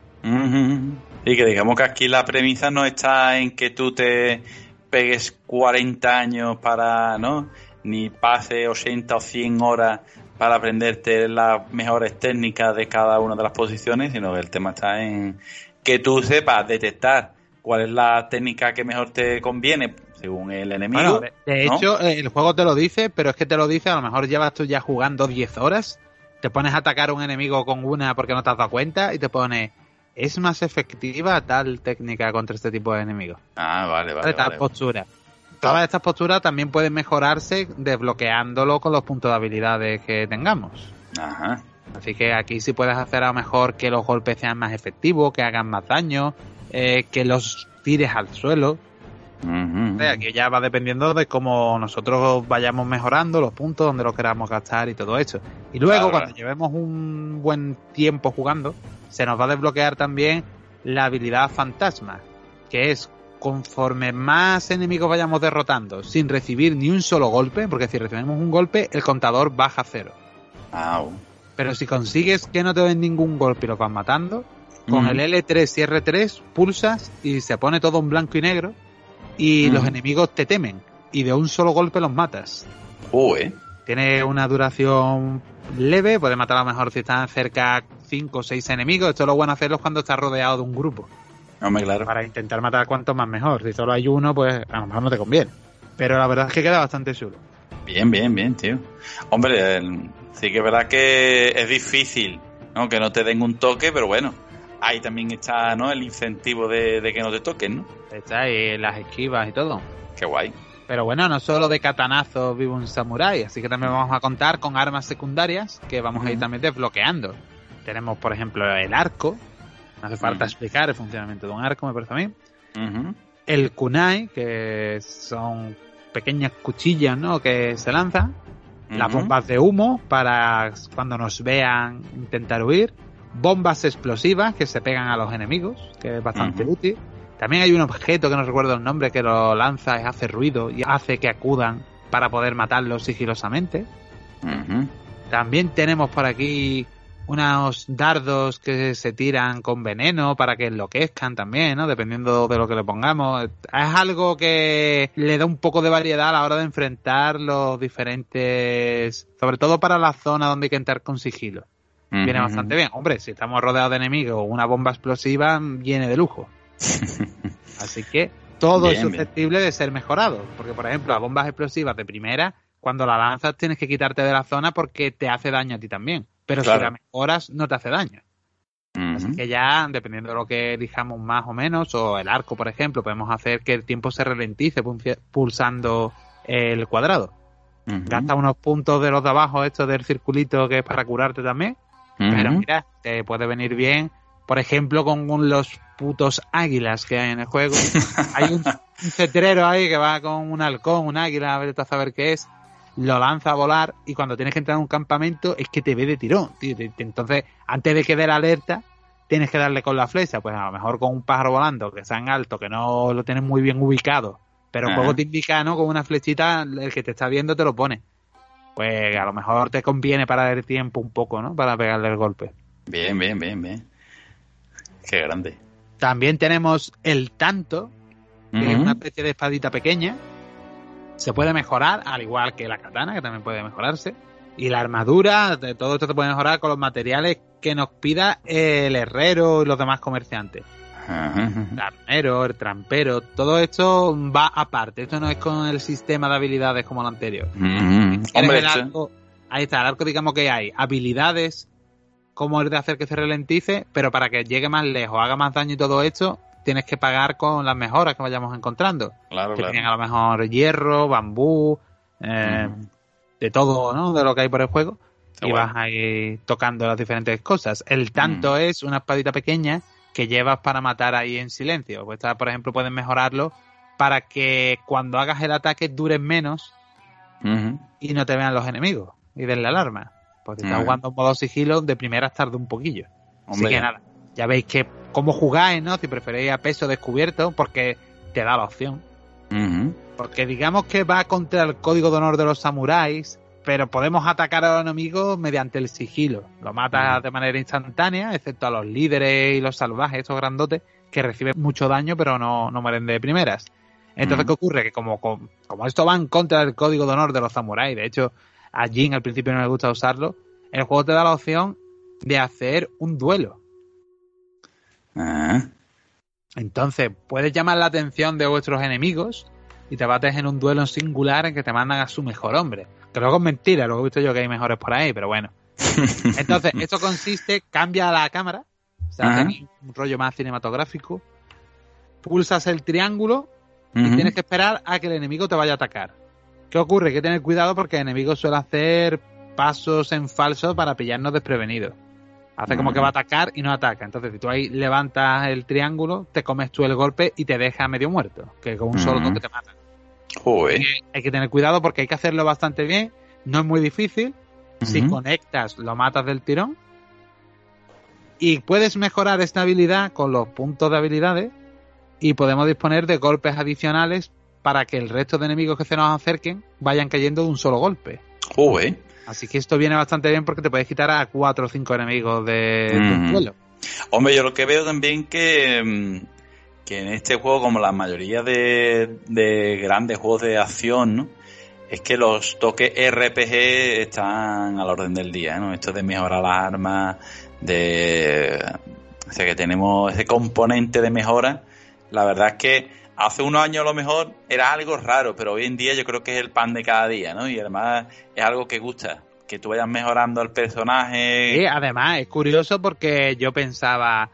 [SPEAKER 1] Y que digamos que aquí la premisa no está en que tú te pegues 40 años para, ¿no?, ni pase 80 o 100 horas para aprenderte las mejores técnicas de cada una de las posiciones, sino que el tema está en que tú sepas detectar cuál es la técnica que mejor te conviene según el enemigo.
[SPEAKER 2] Bueno, de hecho, el juego te lo dice, pero es que te lo dice, a lo mejor llevas tú ya jugando 10 horas, te pones a atacar a un enemigo con una porque no te has dado cuenta y te pone: es más efectiva tal técnica contra este tipo de enemigos.
[SPEAKER 1] Vale.
[SPEAKER 2] Tal postura. Todas estas posturas también pueden mejorarse desbloqueándolo con los puntos de habilidades que tengamos. Así que aquí sí puedes hacer a lo mejor que los golpes sean más efectivos, que hagan más daño, que los tires al suelo. Aquí ya va dependiendo de cómo nosotros vayamos mejorando los puntos, donde los queramos gastar y todo eso. Y luego, cuando llevemos un buen tiempo jugando, se nos va a desbloquear también la habilidad fantasma, que es conforme más enemigos vayamos derrotando sin recibir ni un solo golpe, porque si recibimos un golpe, el contador baja a 0. Pero si consigues que no te den ningún golpe y los vas matando, con el L3 y R3 pulsas y se pone todo en blanco y negro y los enemigos te temen y de un solo golpe los matas. Tiene una duración leve, puedes matar a lo mejor si están cerca 5 o 6 enemigos. Esto es lo bueno hacerlo cuando estás rodeado de un grupo.
[SPEAKER 1] Claro.
[SPEAKER 2] Para intentar matar cuanto más mejor. Si solo hay uno, pues a lo mejor no te conviene. Pero la verdad es que queda bastante chulo.
[SPEAKER 1] Bien, tío. Hombre, sí que es verdad que es difícil, ¿no? Que no te den un toque, pero bueno, ahí también está, ¿no? El incentivo de que no te toquen, ¿no?
[SPEAKER 2] Está ahí las esquivas y todo.
[SPEAKER 1] Qué guay.
[SPEAKER 2] Pero bueno, no solo de katanazos vive un samurái, así que también vamos a contar con armas secundarias que vamos a ir también desbloqueando. Tenemos, por ejemplo, el arco. No hace falta explicar el funcionamiento de un arco, me parece a mí. El kunai, que son pequeñas cuchillas, ¿no? Que se lanzan. Las bombas de humo para cuando nos vean intentar huir. Bombas explosivas que se pegan a los enemigos, que es bastante útil. También hay un objeto que no recuerdo el nombre que lo lanza y hace ruido y hace que acudan para poder matarlos sigilosamente. También tenemos por aquí unos dardos que se tiran con veneno para que enloquezcan también, ¿no? Dependiendo de lo que le pongamos. Es algo que le da un poco de variedad a la hora de enfrentar los diferentes... Sobre todo para la zona donde hay que entrar con sigilo. Viene bastante bien. Hombre, si estamos rodeados de enemigos, una bomba explosiva viene de lujo. Así que todo es susceptible de ser mejorado. Porque, por ejemplo, las bombas explosivas de primera, cuando la lanzas tienes que quitarte de la zona porque te hace daño a ti también. Pero si la mejoras, no te hace daño. Así que ya, dependiendo de lo que elijamos más o menos, o el arco, por ejemplo, podemos hacer que el tiempo se ralentice pulsando el cuadrado. Gasta unos puntos de los de abajo, estos del circulito, que es para curarte también. Pero mira, te puede venir bien, por ejemplo, con los putos águilas que hay en el juego. Hay un cetrero ahí que va con un halcón, un águila, a saber qué es. Lo lanza a volar y cuando tienes que entrar en un campamento es que te ve de tirón, tío. Entonces, antes de que dé la alerta, tienes que darle con la flecha. Pues a lo mejor con un pájaro volando que sea en alto, que no lo tienes muy bien ubicado, pero el juego te indica, ¿no? Con una flechita, el que te está viendo te lo pone. Pues a lo mejor te conviene parar el tiempo un poco, ¿no? Para pegarle el golpe.
[SPEAKER 1] Bien. Qué grande.
[SPEAKER 2] También tenemos el tanto, que es una especie de espadita pequeña. Se puede mejorar, al igual que la katana, que también puede mejorarse. Y la armadura, de todo esto se puede mejorar con los materiales que nos pida el herrero y los demás comerciantes. El armero, el trampero, todo esto va aparte. Esto no es con el sistema de habilidades como el anterior.
[SPEAKER 1] Hombre,
[SPEAKER 2] el arco, ahí está, el arco, digamos que hay habilidades como el de hacer que se ralentice, pero para que llegue más lejos, haga más daño y todo esto, tienes que pagar con las mejoras que vayamos encontrando.
[SPEAKER 1] Claro.
[SPEAKER 2] Tienen a lo mejor hierro, bambú, de todo, ¿no? De lo que hay por el juego. Y vas ahí tocando las diferentes cosas. El tanto es una espadita pequeña que llevas para matar ahí en silencio. Pues, por ejemplo, puedes mejorarlo para que cuando hagas el ataque dures menos y no te vean los enemigos y den la alarma. Porque si estás jugando en modo sigilo, de primeras tarda un poquillo. Así que nada, ya veis que cómo jugáis, ¿no? Si preferéis a peso descubierto, porque te da la opción. Porque digamos que va contra el código de honor de los samuráis, pero podemos atacar a los enemigos mediante el sigilo. Lo matas de manera instantánea, excepto a los líderes y los salvajes, estos grandotes, que reciben mucho daño, pero no mueren de primeras. Entonces, ¿qué ocurre? Que como esto va en contra del código de honor de los samuráis, de hecho, a Jin al principio no le gusta usarlo, el juego te da la opción de hacer un duelo. Entonces, puedes llamar la atención de vuestros enemigos y te bates en un duelo en singular en que te mandan a su mejor hombre. Que luego es mentira, luego he visto yo que hay mejores por ahí, pero bueno. Entonces, esto consiste, cambia la cámara, o sea, tenéis un rollo más cinematográfico, pulsas el triángulo y tienes que esperar a que el enemigo te vaya a atacar. ¿Qué ocurre? Hay que tener cuidado porque el enemigo suele hacer pasos en falso para pillarnos desprevenidos. Hace como que va a atacar y no ataca. Entonces, si tú ahí levantas el triángulo, te comes tú el golpe y te deja medio muerto. Que con un solo toque te mata.
[SPEAKER 1] Joder.
[SPEAKER 2] Hay que tener cuidado porque hay que hacerlo bastante bien. No es muy difícil. Si conectas, lo matas del tirón. Y puedes mejorar esta habilidad con los puntos de habilidades. Y podemos disponer de golpes adicionales para que el resto de enemigos que se nos acerquen vayan cayendo de un solo golpe.
[SPEAKER 1] Joder.
[SPEAKER 2] Así que esto viene bastante bien porque te puedes quitar a 4 o 5 enemigos de un duelo.
[SPEAKER 1] Hombre, yo lo que veo también que en este juego, como la mayoría de grandes juegos de acción, ¿no? Es que los toques RPG están a la orden del día, ¿no? Esto de mejorar las armas, o sea, que tenemos ese componente de mejora. La verdad es que hace unos años a lo mejor era algo raro, pero hoy en día yo creo que es el pan de cada día, ¿no? Y además es algo que gusta, que tú vayas mejorando al personaje.
[SPEAKER 2] Sí, además es curioso porque yo pensaba,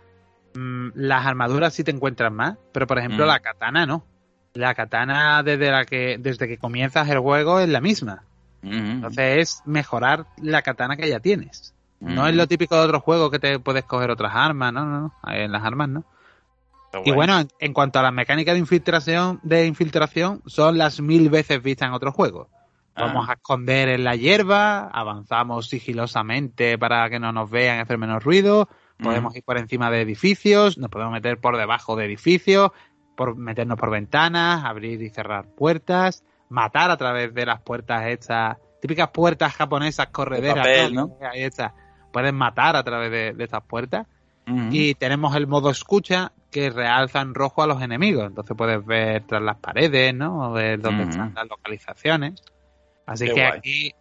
[SPEAKER 2] las armaduras sí te encuentras más, pero por ejemplo la katana no. La katana desde que comienzas el juego es la misma. Entonces es mejorar la katana que ya tienes. No es lo típico de otros juegos que te puedes coger otras armas, no. En las armas no. Y bueno, en cuanto a las mecánicas de infiltración son las 1000 veces vistas en otros juegos. Vamos a esconder en la hierba, avanzamos sigilosamente para que no nos vean y hacer menos ruido, podemos ir por encima de edificios, nos podemos meter por debajo de edificios, meternos por ventanas, abrir y cerrar puertas, matar a través de las puertas estas, típicas puertas japonesas correderas,
[SPEAKER 1] de papel, ¿no?
[SPEAKER 2] Puedes matar a través de estas puertas. Y tenemos el modo escucha que realza en rojo a los enemigos, entonces puedes ver tras las paredes, ¿no? O ver dónde están las localizaciones. Así Qué que guay. Aquí,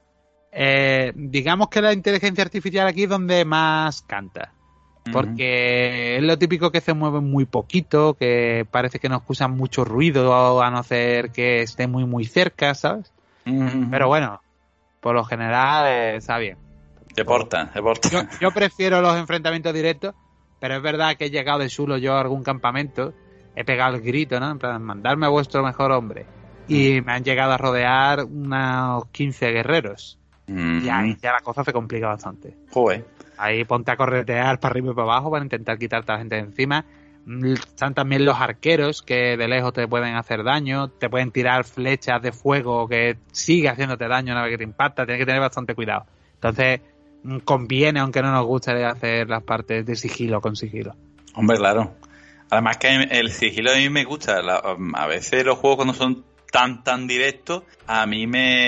[SPEAKER 2] digamos que la inteligencia artificial aquí es donde más canta. Porque es lo típico que se mueve muy poquito, que parece que no excusan mucho ruido a no ser que esté muy muy cerca, ¿sabes? Pero bueno, por lo general está bien.
[SPEAKER 1] Se porta.
[SPEAKER 2] Yo prefiero los enfrentamientos directos, pero es verdad que he llegado de chulo yo a algún campamento, he pegado el grito, ¿no? En plan, mandarme a vuestro mejor hombre. Y me han llegado a rodear unos 15 guerreros. Y ahí ya la cosa se complica bastante.
[SPEAKER 1] Joder.
[SPEAKER 2] Ahí ponte a corretear para arriba y para abajo para intentar quitarte a la gente de encima. Están también los arqueros que de lejos te pueden hacer daño, te pueden tirar flechas de fuego que sigue haciéndote daño una vez que te impacta. Tienes que tener bastante cuidado. Entonces conviene, aunque no nos guste, hacer las partes de sigilo con sigilo.
[SPEAKER 1] Hombre, claro. Además que el sigilo a mí me gusta. A veces los juegos cuando son tan directos, a mí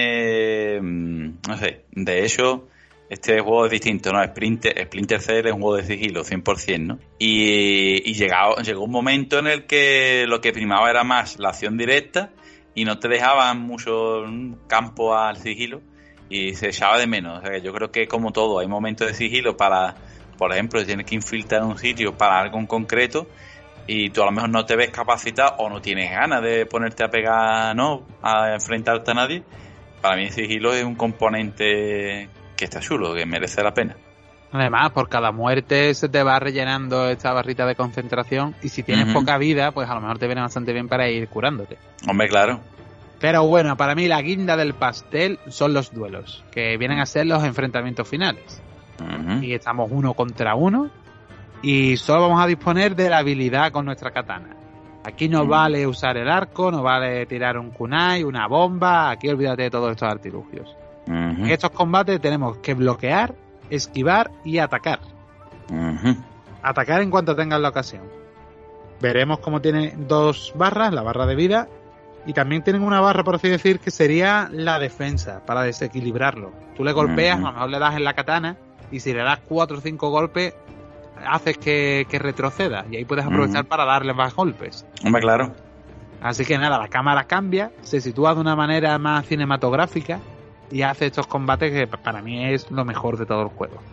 [SPEAKER 1] no sé, de hecho este juego es distinto, ¿no? Splinter Cell es un juego de sigilo 100%, ¿no? Y llegó un momento en el que lo que primaba era más la acción directa y no te dejaban mucho campo al sigilo y se echaba de menos. O sea, yo creo que como todo, hay momentos de sigilo para, por ejemplo, si tienes que infiltrar un sitio para algo en concreto y tú a lo mejor no te ves capacitado o no tienes ganas de ponerte a pegar, ¿no? A enfrentarte a nadie. Para mí el sigilo es un componente que está chulo, que merece la pena.
[SPEAKER 2] Además, por cada muerte se te va rellenando esta barrita de concentración y si tienes poca vida, pues a lo mejor te viene bastante bien para ir curándote.
[SPEAKER 1] Hombre, claro.
[SPEAKER 2] Pero bueno, para mí la guinda del pastel son los duelos, que vienen a ser los enfrentamientos finales. Y estamos 1 contra 1 y solo vamos a disponer de la habilidad con nuestra katana. Aquí no vale usar el arco, no vale tirar un kunai, una bomba, aquí olvídate de todos estos artilugios. En estos combates tenemos que bloquear, esquivar y atacar. Atacar en cuanto tengas la ocasión. Veremos cómo tiene 2 barras, la barra de vida, y también tienen una barra, por así decir, que sería la defensa, para desequilibrarlo. Tú le golpeas, a lo mejor le das en la katana, y si le das 4 o 5 golpes, haces que retroceda, y ahí puedes aprovechar para darle más golpes.
[SPEAKER 1] Hombre, claro.
[SPEAKER 2] Así que nada, la cámara cambia, se sitúa de una manera más cinematográfica, y hace estos combates que para mí es lo mejor de todo el juego.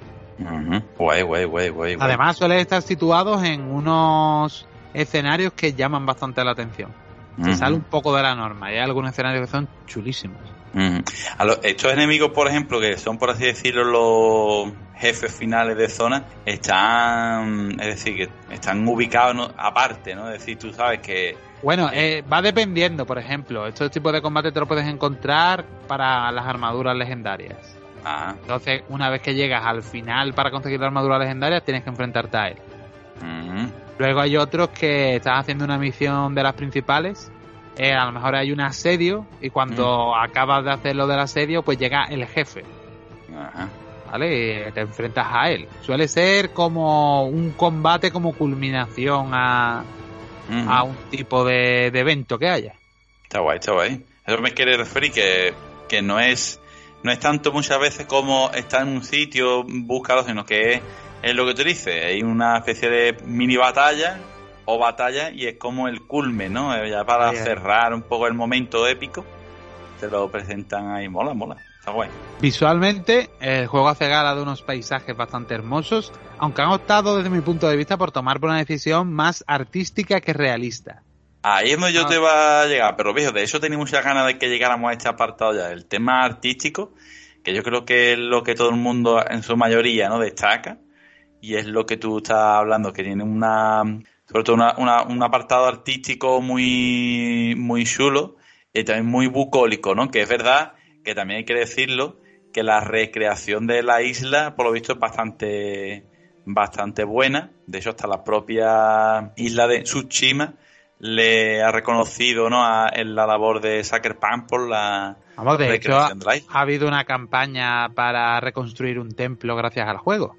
[SPEAKER 1] Guay.
[SPEAKER 2] Además suele estar situados en unos escenarios que llaman bastante la atención. Se sale un poco de la norma. Hay algunos escenarios que son chulísimos.
[SPEAKER 1] Estos enemigos, por ejemplo, que son, por así decirlo, los jefes finales de zona, están ubicados, ¿no? Aparte, ¿no? Es decir, tú sabes que...
[SPEAKER 2] Bueno, va dependiendo, por ejemplo. Estos tipos de combate te lo puedes encontrar para las armaduras legendarias. Entonces, una vez que llegas al final para conseguir la armadura legendaria, tienes que enfrentarte a él. Luego hay otros que estás haciendo una misión de las principales a lo mejor hay un asedio y cuando acabas de hacer lo del asedio, pues llega el jefe.
[SPEAKER 1] Ajá.
[SPEAKER 2] ¿Vale? Y te enfrentas a él. Suele ser como un combate como culminación a un tipo de evento que haya.
[SPEAKER 1] Está guay, está guay. Eso me quiere referir que no es tanto muchas veces como estar en un sitio, búscalo, sino que es lo que tú dices. Hay una especie de mini batalla o batalla y es como el culmen, ¿no? Ya para cerrar un poco el momento épico, te lo presentan ahí. Mola. Está guay.
[SPEAKER 2] Visualmente, el juego hace gala de unos paisajes bastante hermosos, aunque han optado desde mi punto de vista por tomar una decisión más artística que realista.
[SPEAKER 1] Ahí es donde yo te iba a llegar, pero viejo, de eso tenía muchas ganas de que llegáramos a este apartado ya. El tema artístico, que yo creo que es lo que todo el mundo en su mayoría, ¿no?, destaca, y es lo que tú estás hablando, que tiene sobre todo un apartado artístico muy, muy chulo y también muy bucólico, ¿no? Que es verdad que también hay que decirlo, que la recreación de la isla, por lo visto, es bastante buena. De hecho, hasta la propia isla de Tsushima le ha reconocido, ¿no?, en la labor de Sucker Punch por la recreación de la isla.
[SPEAKER 2] Ha habido una campaña para reconstruir un templo gracias al juego.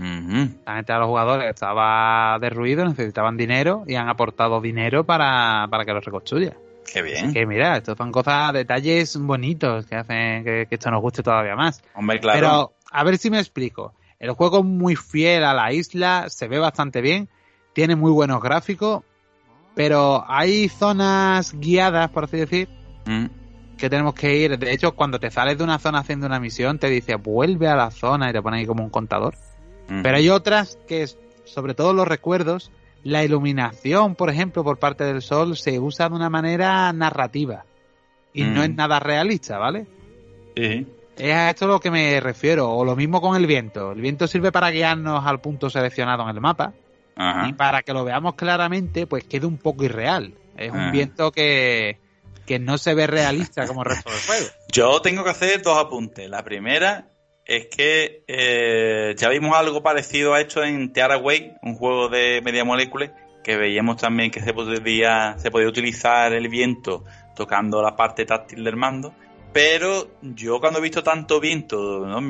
[SPEAKER 2] La gente de los jugadores estaba derruido, necesitaban dinero y han aportado dinero para que lo reconstruya.
[SPEAKER 1] Qué bien.
[SPEAKER 2] Así que mira, estos son cosas, detalles bonitos que hacen que esto nos guste todavía más.
[SPEAKER 1] Hombre, claro.
[SPEAKER 2] Pero a ver si me explico. El juego es muy fiel a la isla, se ve bastante bien, tiene muy buenos gráficos, pero hay zonas guiadas, por así decir, que tenemos que ir. De hecho, cuando te sales de una zona haciendo una misión, te dice vuelve a la zona y te pone ahí como un contador. Pero hay otras que, sobre todo los recuerdos, la iluminación, por ejemplo, por parte del sol, se usa de una manera narrativa y no es nada realista, ¿vale?
[SPEAKER 1] Sí.
[SPEAKER 2] Es a esto a lo que me refiero. O lo mismo con el viento. El viento sirve para guiarnos al punto seleccionado en el mapa. Ajá. Y para que lo veamos claramente, pues quede un poco irreal. Es un viento que no se ve realista como el resto del juego.
[SPEAKER 1] Yo tengo que hacer dos apuntes. La primera es que ya vimos algo parecido a esto en Tearaway, un juego de Media Molecule, que veíamos también que se podía utilizar el viento tocando la parte táctil del mando. Pero yo cuando he visto tanto viento, ¿no?,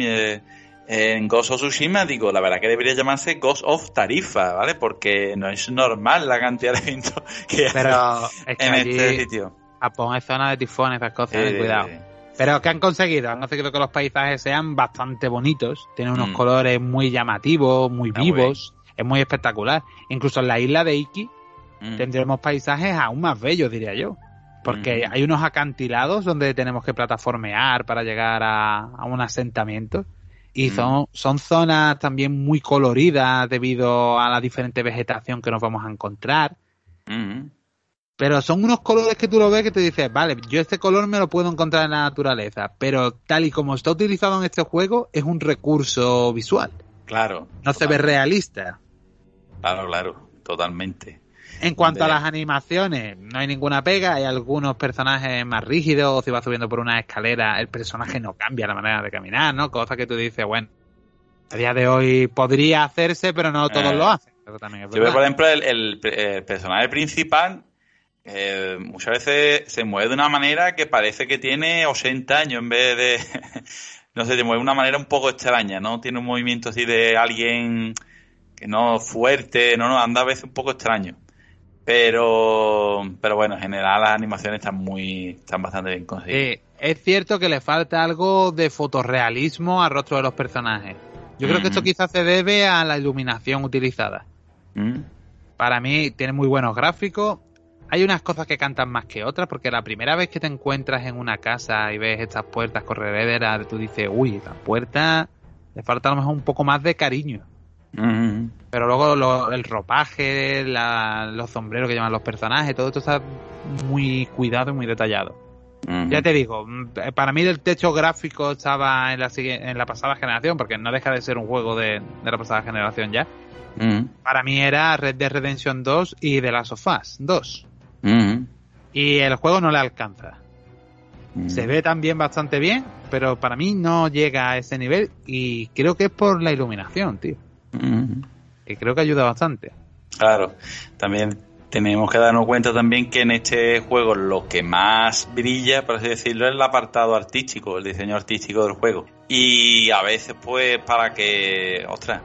[SPEAKER 1] en Ghost of Tsushima, digo, la verdad que debería llamarse Ghost of Tarifa, ¿vale? Porque no es normal la cantidad de viento que hay en este sitio.
[SPEAKER 2] Japón es zona de tifones, esas cosas, cuidado. Pero ¿qué han conseguido? Han conseguido que los paisajes sean bastante bonitos, tienen unos colores muy llamativos, muy vivos, es muy espectacular. Incluso en la isla de Iki tendremos paisajes aún más bellos, diría yo. Porque hay unos acantilados donde tenemos que plataformear para llegar a un asentamiento. Y son zonas también muy coloridas debido a la diferente vegetación que nos vamos a encontrar. Pero son unos colores que tú lo ves que te dices, vale, yo este color me lo puedo encontrar en la naturaleza. Pero tal y como está utilizado en este juego, es un recurso visual.
[SPEAKER 1] Claro.
[SPEAKER 2] No se ve realista.
[SPEAKER 1] Claro, totalmente.
[SPEAKER 2] En cuanto a las animaciones, no hay ninguna pega. Hay algunos personajes más rígidos, o si vas subiendo por una escalera, el personaje no cambia la manera de caminar, ¿no? Cosa que tú dices, bueno, a día de hoy podría hacerse, pero no todos lo hacen. Eso también es verdad.
[SPEAKER 1] Yo veo, por ejemplo, el personaje principal muchas veces se mueve de una manera que parece que tiene 80 años en vez de... no sé, se mueve de una manera un poco extraña, ¿no? Tiene un movimiento así de alguien que no fuerte, no, anda a veces un poco extraño. Pero bueno, en general las animaciones están bastante bien conseguidas.
[SPEAKER 2] Es cierto que le falta algo de fotorrealismo al rostro de los personajes. Yo creo que esto quizás se debe a la iluminación utilizada. Para mí tiene muy buenos gráficos. Hay unas cosas que cantan más que otras, porque la primera vez que te encuentras en una casa y ves estas puertas correderas, tú dices, uy, esta puerta le falta a lo mejor un poco más de cariño. Pero luego el ropaje, los sombreros que llevan los personajes, todo esto está muy cuidado y muy detallado. Ya te digo, para mí el techo gráfico estaba en la pasada generación, porque no deja de ser un juego de la pasada generación ya. Para mí era Red Dead Redemption 2 y The Last of Us 2. Y el juego no le alcanza. Se ve también bastante bien, pero para mí no llega a ese nivel, y creo que es por la iluminación, tío. Que creo que ayuda bastante.
[SPEAKER 1] Claro, también Tenemos que darnos cuenta también que en este juego lo que más brilla, por así decirlo, es el apartado artístico, el diseño artístico del juego. Y a veces, pues, para que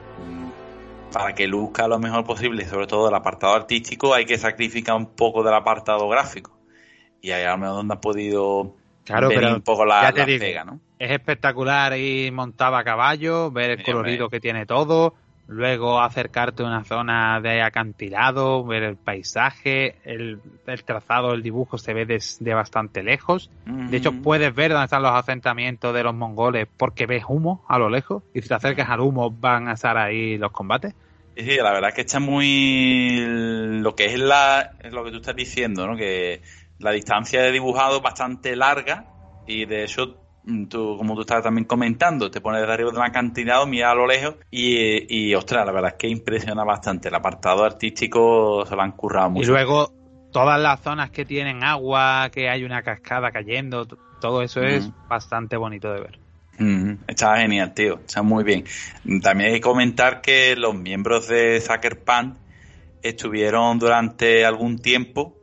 [SPEAKER 1] luzca lo mejor posible, sobre todo el apartado artístico, hay que sacrificar un poco del apartado gráfico. Y ahí a lo mejor donde han podido ver un poco la pega, ¿no?
[SPEAKER 2] Es espectacular ir montado a caballo, ver el colorido que tiene todo. Luego acercarte a una zona de acantilado, ver el paisaje, el trazado, el dibujo se ve desde bastante lejos. De hecho, puedes ver dónde están los asentamientos de los mongoles porque ves humo a lo lejos. Y si te acercas al humo van a estar ahí los combates.
[SPEAKER 1] Sí, la verdad es que está muy... Lo que es lo que tú estás diciendo, ¿no? Que la distancia de dibujado es bastante larga y de hecho... como tú estabas también comentando, te pones de arriba de un acantilado, mira a lo lejos y ostras, la verdad es que impresiona bastante. El apartado artístico se lo han currado mucho.
[SPEAKER 2] Y luego todas las zonas que tienen agua, que hay una cascada cayendo, todo eso es bastante bonito de ver.
[SPEAKER 1] Está genial, tío, está muy bien. También hay que comentar que los miembros de Sucker Punch estuvieron durante algún tiempo,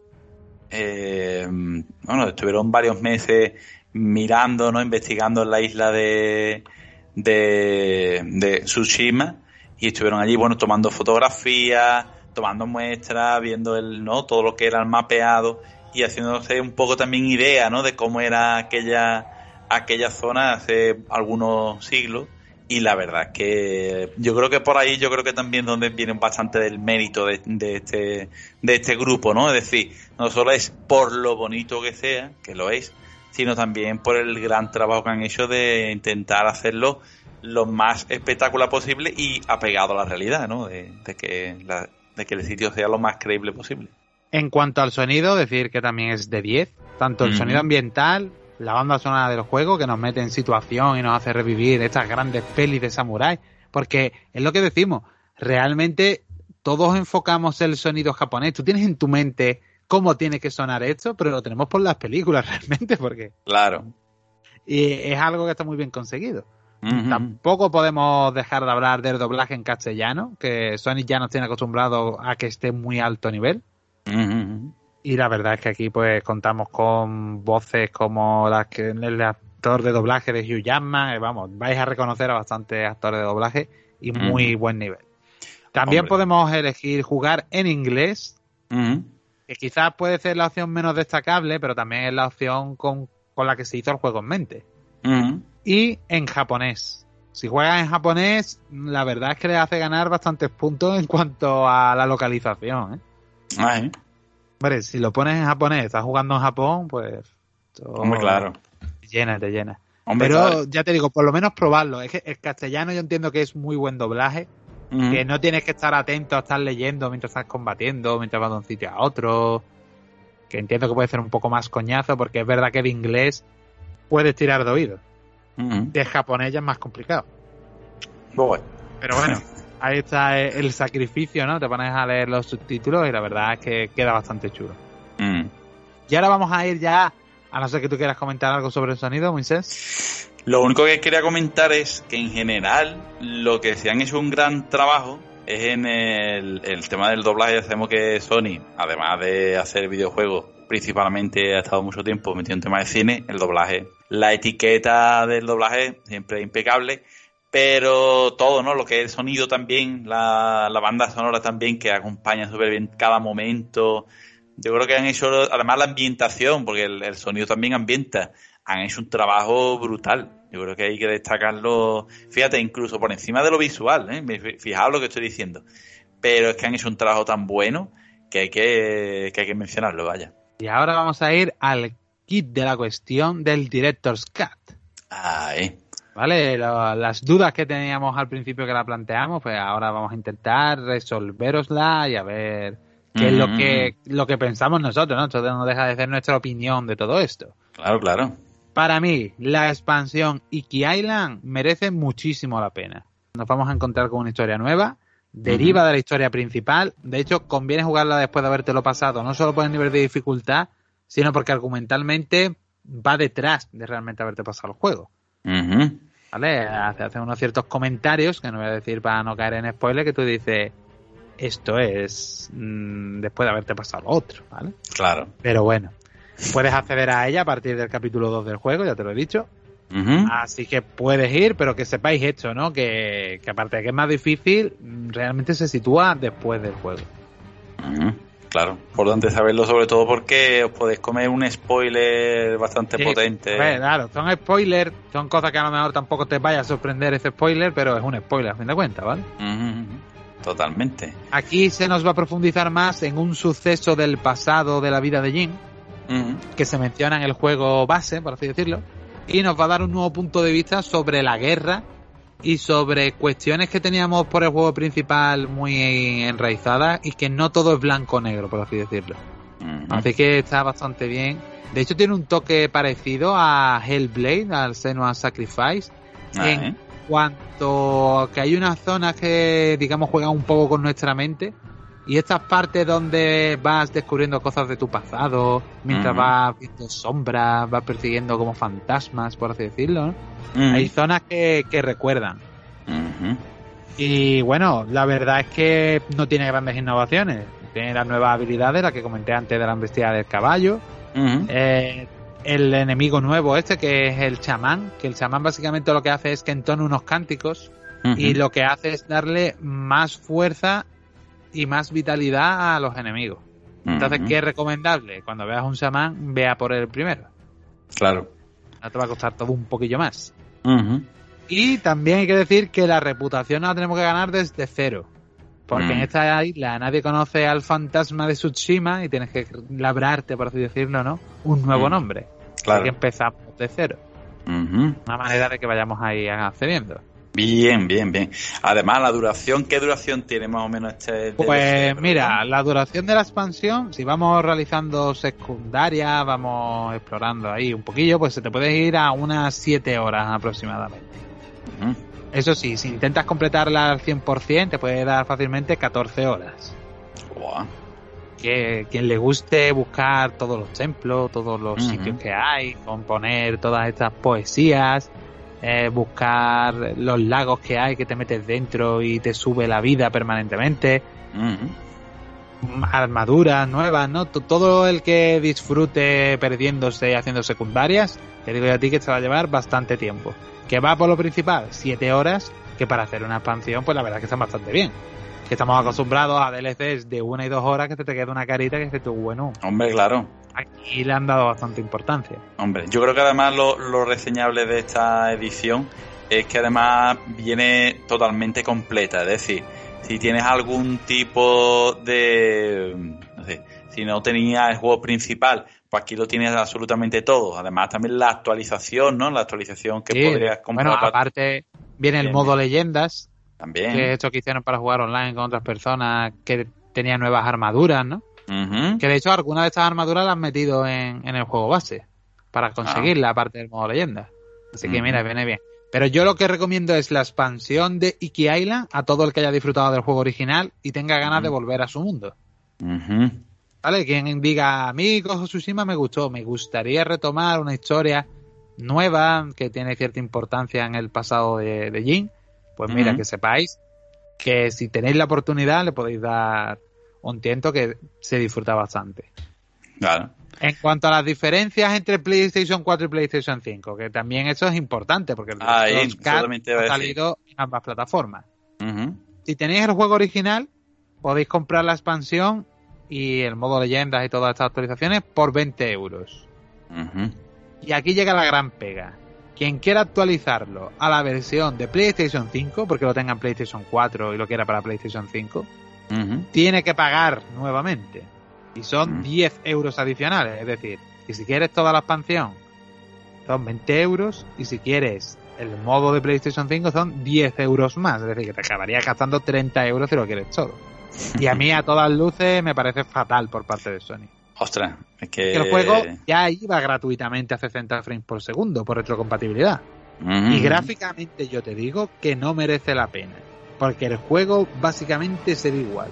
[SPEAKER 1] estuvieron varios meses mirando, ¿no? Investigando en la isla de Tsushima y estuvieron allí, bueno, tomando fotografías, tomando muestras, viendo todo lo que era el mapeado y haciéndose un poco también idea, ¿no? De cómo era aquella zona hace algunos siglos. Y la verdad es que yo creo que por ahí, también donde viene bastante del mérito de este grupo, ¿no? Es decir, no solo es por lo bonito que sea, que lo es, sino también por el gran trabajo que han hecho de intentar hacerlo lo más espectacular posible y apegado a la realidad, ¿no? De que el sitio sea lo más creíble posible.
[SPEAKER 2] En cuanto al sonido, decir que también es de 10, tanto el sonido ambiental, la banda sonora del juego, que nos mete en situación y nos hace revivir estas grandes pelis de samurái, porque es lo que decimos, realmente todos enfocamos el sonido japonés. Tú tienes en tu mente cómo tiene que sonar esto, pero lo tenemos por las películas realmente, porque...
[SPEAKER 1] Claro.
[SPEAKER 2] Y es algo que está muy bien conseguido. Tampoco podemos dejar de hablar del doblaje en castellano, que Sony ya nos tiene acostumbrados a que esté muy alto nivel. Y la verdad es que aquí pues contamos con voces como las que el actor de doblaje de Hugh Jackman, vamos, vais a reconocer a bastantes actores de doblaje y muy buen nivel. También podemos elegir jugar en inglés, que quizás puede ser la opción menos destacable, pero también es la opción con la que se hizo el juego en mente. Y en japonés. Si juegas en japonés, la verdad es que le hace ganar bastantes puntos en cuanto a la localización, ¿eh? Hombre, si lo pones en japonés, estás jugando en Japón, pues...
[SPEAKER 1] Hombre, claro.
[SPEAKER 2] Te llena.
[SPEAKER 1] Hombre,
[SPEAKER 2] pero
[SPEAKER 1] claro.
[SPEAKER 2] Ya te digo, por lo menos probarlo. Es que el castellano yo entiendo que es muy buen doblaje, que no tienes que estar atento a estar leyendo mientras estás combatiendo, mientras vas de un sitio a otro, que entiendo que puede ser un poco más coñazo, porque es verdad que de inglés puedes tirar de oído. De japonés ya es más complicado.
[SPEAKER 1] Bueno.
[SPEAKER 2] Pero bueno, ahí está el sacrificio, ¿no? Te pones a leer los subtítulos y la verdad es que queda bastante chulo. Y ahora vamos a ir ya, a no ser que tú quieras comentar algo sobre el sonido, Moisés.
[SPEAKER 1] Lo único que quería comentar es que en general lo que se han hecho un gran trabajo es en el tema del doblaje. Hacemos que Sony, además de hacer videojuegos, principalmente ha estado mucho tiempo metido en temas de cine, el doblaje. La etiqueta del doblaje siempre es impecable, pero todo, ¿no? Lo que es el sonido también, la banda sonora también, que acompaña súper bien cada momento. Yo creo que han hecho, además la ambientación, porque el sonido también ambienta, han hecho un trabajo brutal. Yo creo que hay que destacarlo, fíjate, incluso por encima de lo visual, ¿eh? Fijaos lo que estoy diciendo. Pero es que han hecho un trabajo tan bueno que hay que mencionarlo, vaya.
[SPEAKER 2] Y ahora vamos a ir al kit de la cuestión del Director's Cut. ¿Vale? Las dudas que teníamos al principio que la planteamos, pues ahora vamos a intentar resolverosla y a ver qué es lo que pensamos nosotros, ¿no? Esto no deja de ser nuestra opinión de todo esto.
[SPEAKER 1] Claro.
[SPEAKER 2] Para mí, la expansión Iki Island merece muchísimo la pena. Nos vamos a encontrar con una historia nueva, deriva de la historia principal. De hecho, conviene jugarla después de habértelo pasado, no solo por el nivel de dificultad, sino porque argumentalmente va detrás de realmente haberte pasado el juego. ¿Vale? Hace unos ciertos comentarios, que no voy a decir para no caer en spoiler, que tú dices, esto es después de haberte pasado lo otro, ¿vale?
[SPEAKER 1] Claro.
[SPEAKER 2] Pero bueno, puedes acceder a ella a partir del capítulo 2 del juego, ya te lo he dicho. Así que puedes ir, pero que sepáis esto, ¿no? Que aparte de que es más difícil, realmente se sitúa después del juego.
[SPEAKER 1] Claro, importante saberlo, sobre todo porque os podéis comer un spoiler bastante potente.
[SPEAKER 2] Claro, son spoilers, son cosas que a lo mejor tampoco te vaya a sorprender ese spoiler, pero es un spoiler a fin de cuentas, ¿vale?
[SPEAKER 1] Totalmente.
[SPEAKER 2] Aquí se nos va a profundizar más en un suceso del pasado de la vida de Jin, que se menciona en el juego base, por así decirlo, y nos va a dar un nuevo punto de vista sobre la guerra y sobre cuestiones que teníamos por el juego principal muy enraizadas y que no todo es blanco-negro, por así decirlo. Así que está bastante bien. De hecho tiene un toque parecido a Hellblade, al Senua's Sacrifice, en cuanto que hay unas zonas que, digamos, juegan un poco con nuestra mente, y estas partes donde vas descubriendo cosas de tu pasado, mientras vas viendo sombras, vas persiguiendo como fantasmas, por así decirlo, ¿no? Hay zonas que recuerdan. Y bueno, la verdad es que no tiene grandes innovaciones. Tiene las nuevas habilidades, las que comenté antes de la embestida del caballo. El enemigo nuevo que es el chamán, que el chamán básicamente lo que hace es que entona unos cánticos y lo que hace es darle más fuerza y más vitalidad a los enemigos. Entonces, ¿qué es recomendable? Cuando veas un chamán, vea por el primero.
[SPEAKER 1] Claro.
[SPEAKER 2] No te va a costar todo un poquillo más. Y también hay que decir que la reputación no la tenemos que ganar desde cero. Porque en esta isla nadie conoce al fantasma de Tsushima y tienes que labrarte, por así decirlo, ¿no? Un nuevo nombre.
[SPEAKER 1] Claro.
[SPEAKER 2] Así que empezamos de cero. Una manera de que vayamos ahí accediendo.
[SPEAKER 1] Bien. Además, la duración, ¿qué duración tiene más o menos este?
[SPEAKER 2] Pues mira, la duración de la expansión, si vamos realizando secundarias, vamos explorando ahí un poquillo, pues se te puede ir a unas 7 horas aproximadamente. Eso sí, si intentas completarla al 100%, te puede dar fácilmente 14 horas.
[SPEAKER 1] Wow.
[SPEAKER 2] Que quien le guste buscar todos los templos, todos los sitios que hay, componer todas estas poesías, buscar los lagos que hay que te metes dentro y te sube la vida permanentemente, armaduras nuevas, ¿no? Todo el que disfrute perdiéndose y haciendo secundarias, te digo yo a ti que te va a llevar bastante tiempo. Que va por lo principal, 7 horas, que para hacer una expansión, pues la verdad es que están bastante bien. Que estamos acostumbrados a DLCs de 1 y 2 horas que te queda una carita que dices tú, bueno.
[SPEAKER 1] Hombre, claro.
[SPEAKER 2] Aquí le han dado bastante importancia.
[SPEAKER 1] Hombre, yo creo que además lo reseñable de esta edición es que además viene totalmente completa. Es decir, si tienes algún tipo de... no sé, si no tenías el juego principal, pues aquí lo tienes absolutamente todo. Además también la actualización, ¿no? La actualización que podrías comprar.
[SPEAKER 2] Bueno, aparte viene el modo leyendas.
[SPEAKER 1] También.
[SPEAKER 2] Que esto que hicieron para jugar online con otras personas que tenían nuevas armaduras, ¿no? Que de hecho algunas de estas armaduras las han metido en el juego base para conseguirla, aparte del modo leyenda. Así que mira, viene bien. Pero yo lo que recomiendo es la expansión de Iki Island a todo el que haya disfrutado del juego original y tenga ganas de volver a su mundo. ¿Vale? Quien diga, a mí Ghost of Tsushima me gustó, me gustaría retomar una historia nueva que tiene cierta importancia en el pasado de Jin, pues mira, que sepáis que si tenéis la oportunidad le podéis dar un tiento que se disfruta bastante.
[SPEAKER 1] Claro.
[SPEAKER 2] En cuanto a las diferencias entre PlayStation 4 y PlayStation 5, que también eso es importante porque los CAD han salido en ambas plataformas. Si tenéis el juego original, podéis comprar la expansión y el modo leyendas y todas estas actualizaciones por 20 euros. Y aquí llega la gran pega. Quien quiera actualizarlo a la versión de PlayStation 5, porque lo tenga en PlayStation 4 y lo quiera para PlayStation 5, tiene que pagar nuevamente. Y son 10 euros adicionales. Es decir, que si quieres toda la expansión, son 20 euros. Y si quieres el modo de PlayStation 5, son 10 euros más. Es decir, que te acabaría gastando 30 euros si lo quieres todo. Y a mí, a todas luces, me parece fatal por parte de Sony.
[SPEAKER 1] Ostras, es que
[SPEAKER 2] el juego ya iba gratuitamente a 60 frames por segundo por retrocompatibilidad. Y gráficamente yo te digo que no merece la pena. Porque el juego básicamente se ve igual.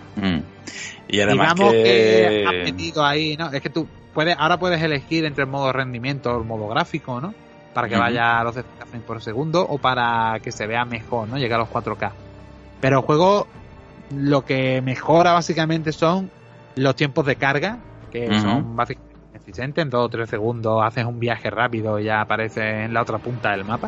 [SPEAKER 1] Y además
[SPEAKER 2] digamos que has metido ahí, ¿no? Es que tú ahora puedes elegir entre el modo rendimiento o el modo gráfico, ¿no? Para que vaya a los 60 frames por segundo o para que se vea mejor, ¿no? Llegar a los 4K. Pero el juego lo que mejora básicamente son los tiempos de carga, que son básicamente eficientes. En 2 o 3 segundos haces un viaje rápido y ya apareces en la otra punta del mapa.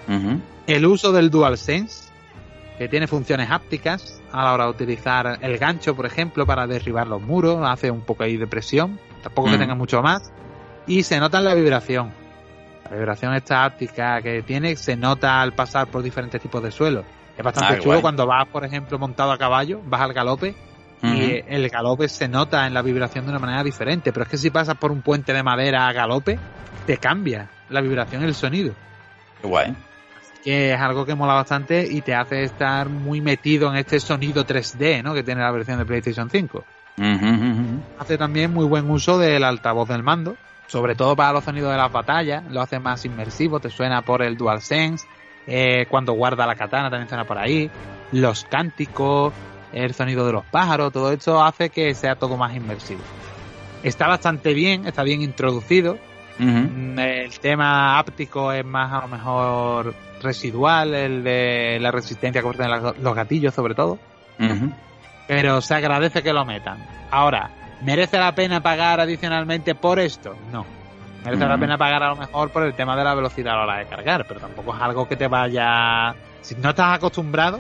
[SPEAKER 2] El uso del DualSense, que tiene funciones hápticas a la hora de utilizar el gancho, por ejemplo, para derribar los muros, hace un poco ahí de presión, tampoco que tenga mucho más. Y se nota en la vibración. La vibración esta háptica que tiene se nota al pasar por diferentes tipos de suelo. Es bastante chulo cuando vas, por ejemplo, montado a caballo, vas al galope y el galope se nota en la vibración de una manera diferente. Pero es que si pasas por un puente de madera a galope, te cambia la vibración y el sonido.
[SPEAKER 1] Qué guay.
[SPEAKER 2] Que es algo que mola bastante y te hace estar muy metido en este sonido 3D, ¿no?, que tiene la versión de PlayStation 5. Hace también muy buen uso del altavoz del mando, sobre todo para los sonidos de las batallas, lo hace más inmersivo, te suena por el DualSense, cuando guarda la katana también suena por ahí, los cánticos, el sonido de los pájaros, todo esto hace que sea todo más inmersivo. Está bastante bien, está bien introducido. El tema áptico es más a lo mejor residual, el de la resistencia que tienen los gatillos sobre todo, pero se agradece que lo metan. Ahora, ¿merece la pena pagar adicionalmente por esto? No. Merece la pena pagar a lo mejor por el tema de la velocidad a la hora de cargar, pero tampoco es algo que te vaya... Si no estás acostumbrado,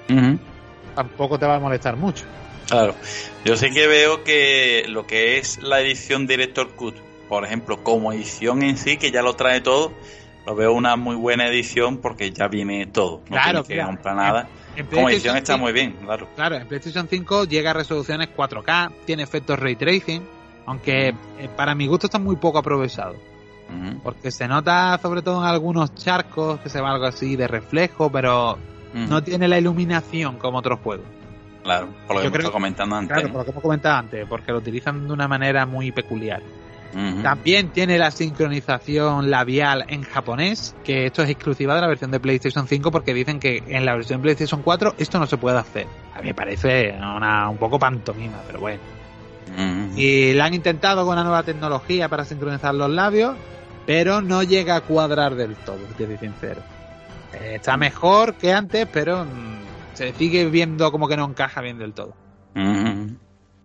[SPEAKER 2] tampoco te va a molestar mucho.
[SPEAKER 1] Claro. Yo sí que veo que lo que es la edición Director Cut, por ejemplo, como edición en sí, que ya lo trae todo, lo veo una muy buena edición porque ya viene todo. No
[SPEAKER 2] claro,
[SPEAKER 1] tienes que comprar nada. Como edición está muy bien, claro.
[SPEAKER 2] Claro, en PlayStation 5 llega a resoluciones 4K, tiene efectos Ray Tracing, aunque para mi gusto está muy poco aprovechado. Porque se nota sobre todo en algunos charcos que se va algo así de reflejo, pero no tiene la iluminación como otros juegos.
[SPEAKER 1] Claro, por lo que hemos estado comentando antes.
[SPEAKER 2] Claro, por lo que hemos comentado antes, porque lo utilizan de una manera muy peculiar. También tiene la sincronización labial en japonés, que esto es exclusiva de la versión de PlayStation 5 porque dicen que en la versión de PlayStation 4 esto no se puede hacer. A mí me parece un poco pantomima, pero bueno. Y la han intentado con una nueva tecnología para sincronizar los labios, pero no llega a cuadrar del todo, te soy sincero. Está mejor que antes, pero se sigue viendo como que no encaja bien del todo. En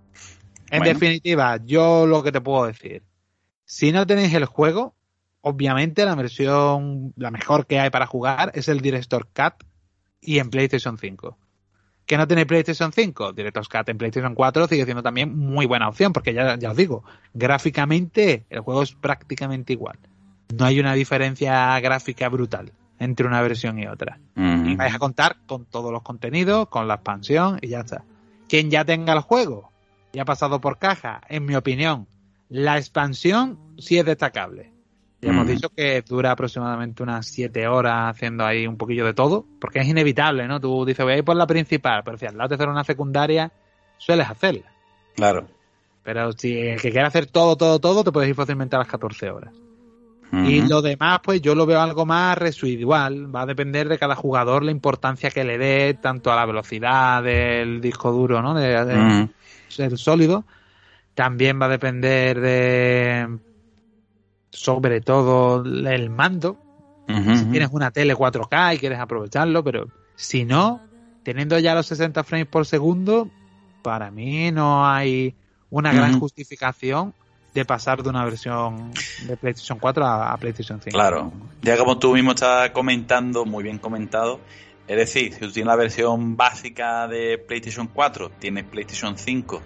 [SPEAKER 2] definitiva, yo lo que te puedo decir, si no tenéis el juego, obviamente la versión, la mejor que hay para jugar es el Director's Cut y en PlayStation 5. ¿Que no tenéis PlayStation 5? Director's Cut en PlayStation 4 sigue siendo también muy buena opción, porque ya os digo, gráficamente el juego es prácticamente igual. No hay una diferencia gráfica brutal entre una versión y otra. Y vais a contar con todos los contenidos, con la expansión y ya está. Quien ya tenga el juego y ha pasado por caja, en mi opinión, la expansión sí es destacable. Ya hemos dicho que dura aproximadamente unas 7 horas haciendo ahí un poquillo de todo, porque es inevitable, ¿no? Tú dices, voy a ir por la principal, pero si al lado te hacer una secundaria, sueles hacerla.
[SPEAKER 1] Claro.
[SPEAKER 2] Pero si el que quiere hacer todo, te puedes ir fácilmente a las 14 horas. Y lo demás, pues yo lo veo algo más residual. Va a depender de cada jugador la importancia que le dé tanto a la velocidad del disco duro, ¿no? De ser sólido. También va a depender de, sobre todo, el mando. Si tienes una tele 4K y quieres aprovecharlo, pero si no, teniendo ya los 60 frames por segundo, para mí no hay una gran justificación de pasar de una versión de PlayStation 4 a PlayStation 5.
[SPEAKER 1] Claro, ya como tú mismo estás comentando, muy bien comentado, es decir, si tú tienes la versión básica de PlayStation 4, tienes PlayStation 5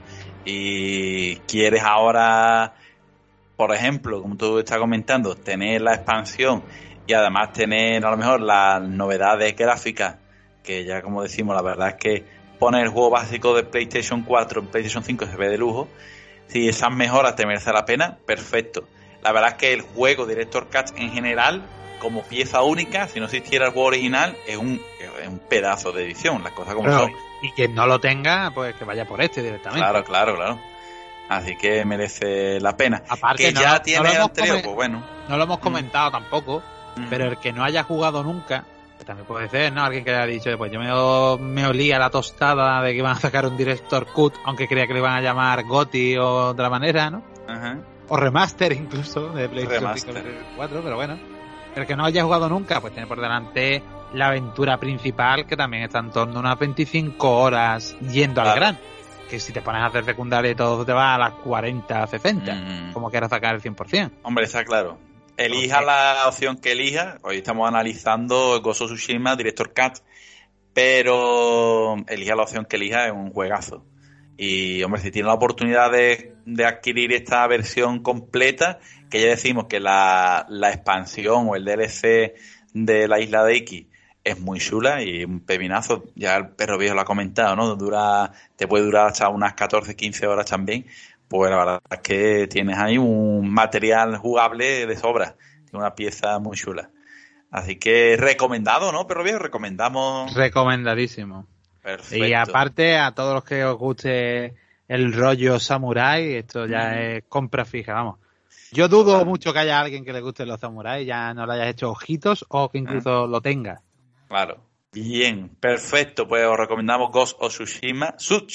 [SPEAKER 1] y quieres ahora, por ejemplo, como tú estás comentando, tener la expansión y además tener a lo mejor las novedades gráficas, que ya como decimos, la verdad es que poner el juego básico de PlayStation 4 en PlayStation 5 se ve de lujo. Si esas mejoras te merecen la pena, perfecto. La verdad es que el juego Director's Cut en general, como pieza única, si no existiera el juego original, es un pedazo de edición, las cosas como son.
[SPEAKER 2] Y quien no lo tenga, pues que vaya por este directamente.
[SPEAKER 1] Claro. Así que merece la pena.
[SPEAKER 2] Aparte,
[SPEAKER 1] que ya tiene el anterior, pues bueno.
[SPEAKER 2] No lo hemos comentado tampoco, pero el que no haya jugado nunca, también puede ser, ¿no? Alguien que haya dicho, pues yo me olía la tostada de que iban a sacar un Director's Cut, aunque creía que le iban a llamar GOTY o de otra manera, ¿no? O remaster incluso de PlayStation 4, pero bueno. El que no haya jugado nunca, pues tiene por delante la aventura principal, que también está en torno a unas 25 horas yendo al gran. Que si te pones a hacer secundaria y todo, te va a las 40, 60, como quieras sacar el 100%.
[SPEAKER 1] Hombre, está claro. Elija la opción que elija. Hoy estamos analizando Ghost of Tsushima Director Cut, pero elija la opción que elija, es un juegazo. Y, hombre, si tiene la oportunidad de adquirir esta versión completa, que ya decimos que la expansión o el DLC de la Isla de Iki es muy chula y un pepinazo, ya el perro viejo lo ha comentado, ¿no? Te puede durar hasta unas 14, 15 horas también. Pues la verdad es que tienes ahí un material jugable de sobra. Tiene una pieza muy chula. Así que recomendado, ¿no, perro viejo? Recomendamos.
[SPEAKER 2] Recomendadísimo.
[SPEAKER 1] Perfecto.
[SPEAKER 2] Y aparte, a todos los que os guste el rollo samurai, esto ya es compra fija, vamos. Yo dudo mucho que haya alguien que le guste los samuráis, ya no le hayas hecho ojitos o que incluso lo tenga.
[SPEAKER 1] Claro. Bien, perfecto. Pues os recomendamos Ghost of Tsushima,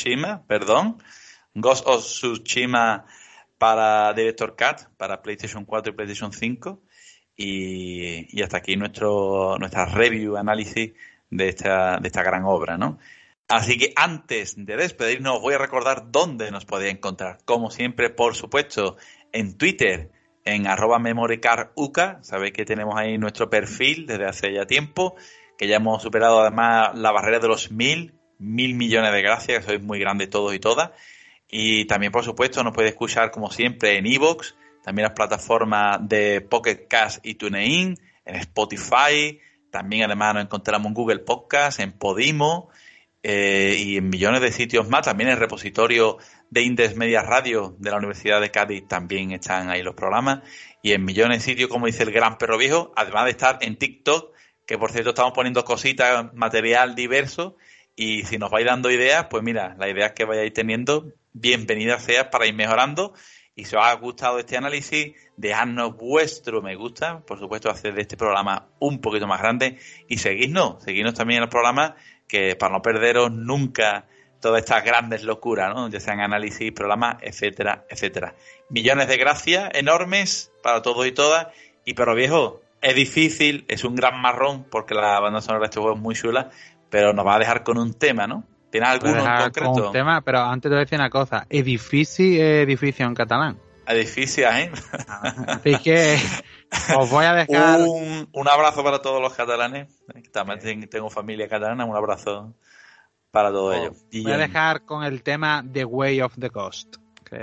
[SPEAKER 1] Ghost of Tsushima para Director Cut, para PlayStation 4 y PlayStation 5. Y hasta aquí nuestra review, análisis de esta gran obra, ¿no? Así que antes de despedirnos, voy a recordar dónde nos podéis encontrar. Como siempre, por supuesto, en Twitter, en @memorycarduca. Sabéis que tenemos ahí nuestro perfil desde hace ya tiempo, que ya hemos superado además la barrera de los 1.000 millones de gracias, que sois muy grandes todos y todas. Y también, por supuesto, nos podéis escuchar como siempre en iVoox, también las plataformas de Pocket Cast y TuneIn, en Spotify, también además nos encontramos en Google Podcast, en Podimo y en millones de sitios más. También en el repositorio de Indes Media Radio de la Universidad de Cádiz también están ahí los programas, y en millones de sitios, como dice el gran perro viejo, además de estar en TikTok, que por cierto estamos poniendo cositas, material diverso, y si nos vais dando ideas, pues mira, las ideas que vayáis teniendo, bienvenidas sean para ir mejorando. Y si os ha gustado este análisis, dejadnos vuestro me gusta, por supuesto, hacer de este programa un poquito más grande, y seguidnos también en los programas, que para no perderos nunca todas estas grandes locuras, ¿no? Ya sean análisis, programas, etcétera, etcétera. Millones de gracias enormes para todos y todas. Y pero viejo, es difícil, es un gran marrón, porque la banda sonora de este juego es muy chula, pero nos va a dejar con un tema, ¿no? ¿Tienes alguno en concreto?
[SPEAKER 2] Con un tema, pero antes te voy a decir una cosa. Edificio en catalán.
[SPEAKER 1] Edificio, ¿eh?
[SPEAKER 2] Así que os voy a dejar...
[SPEAKER 1] Un abrazo para todos los catalanes. También tengo familia catalana. Un abrazo para todos ellos.
[SPEAKER 2] Voy a dejar con el tema The Way of the Ghost.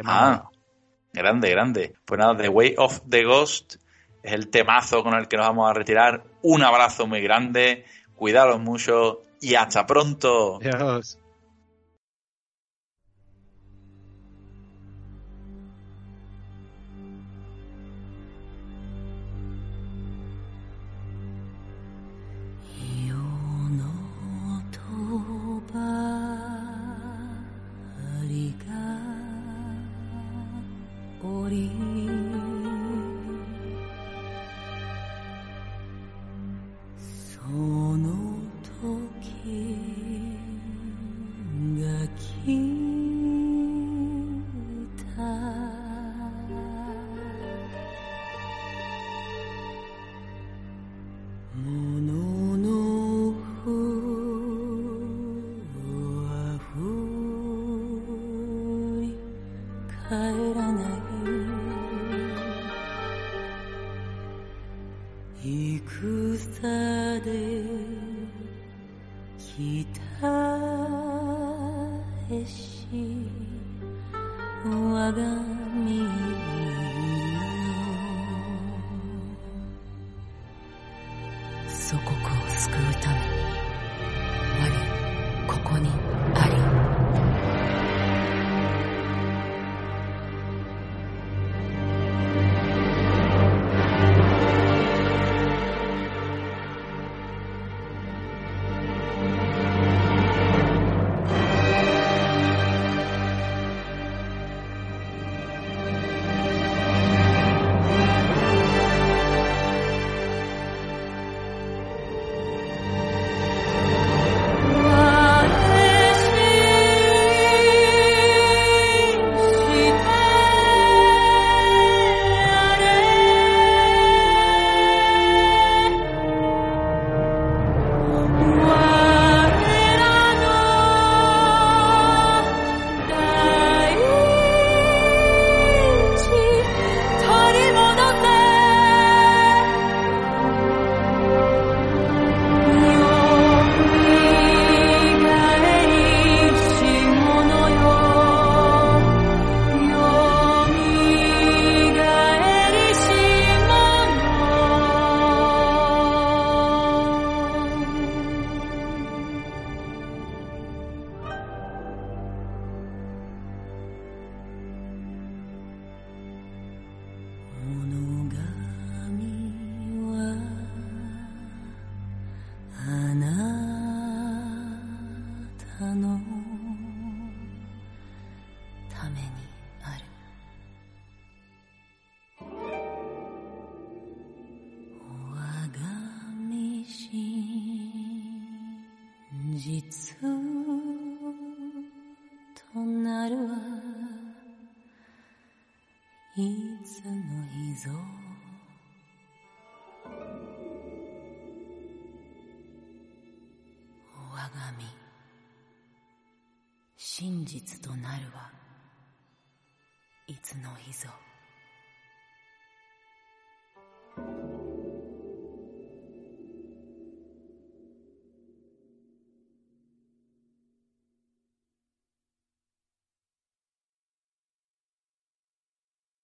[SPEAKER 1] Grande. Pues nada, The Way of the Ghost es el temazo con el que nos vamos a retirar. Un abrazo muy grande. Cuidaros mucho y hasta pronto.
[SPEAKER 2] Adiós.
[SPEAKER 3] いつの日ぞ我が身真実となるはいつの日ぞ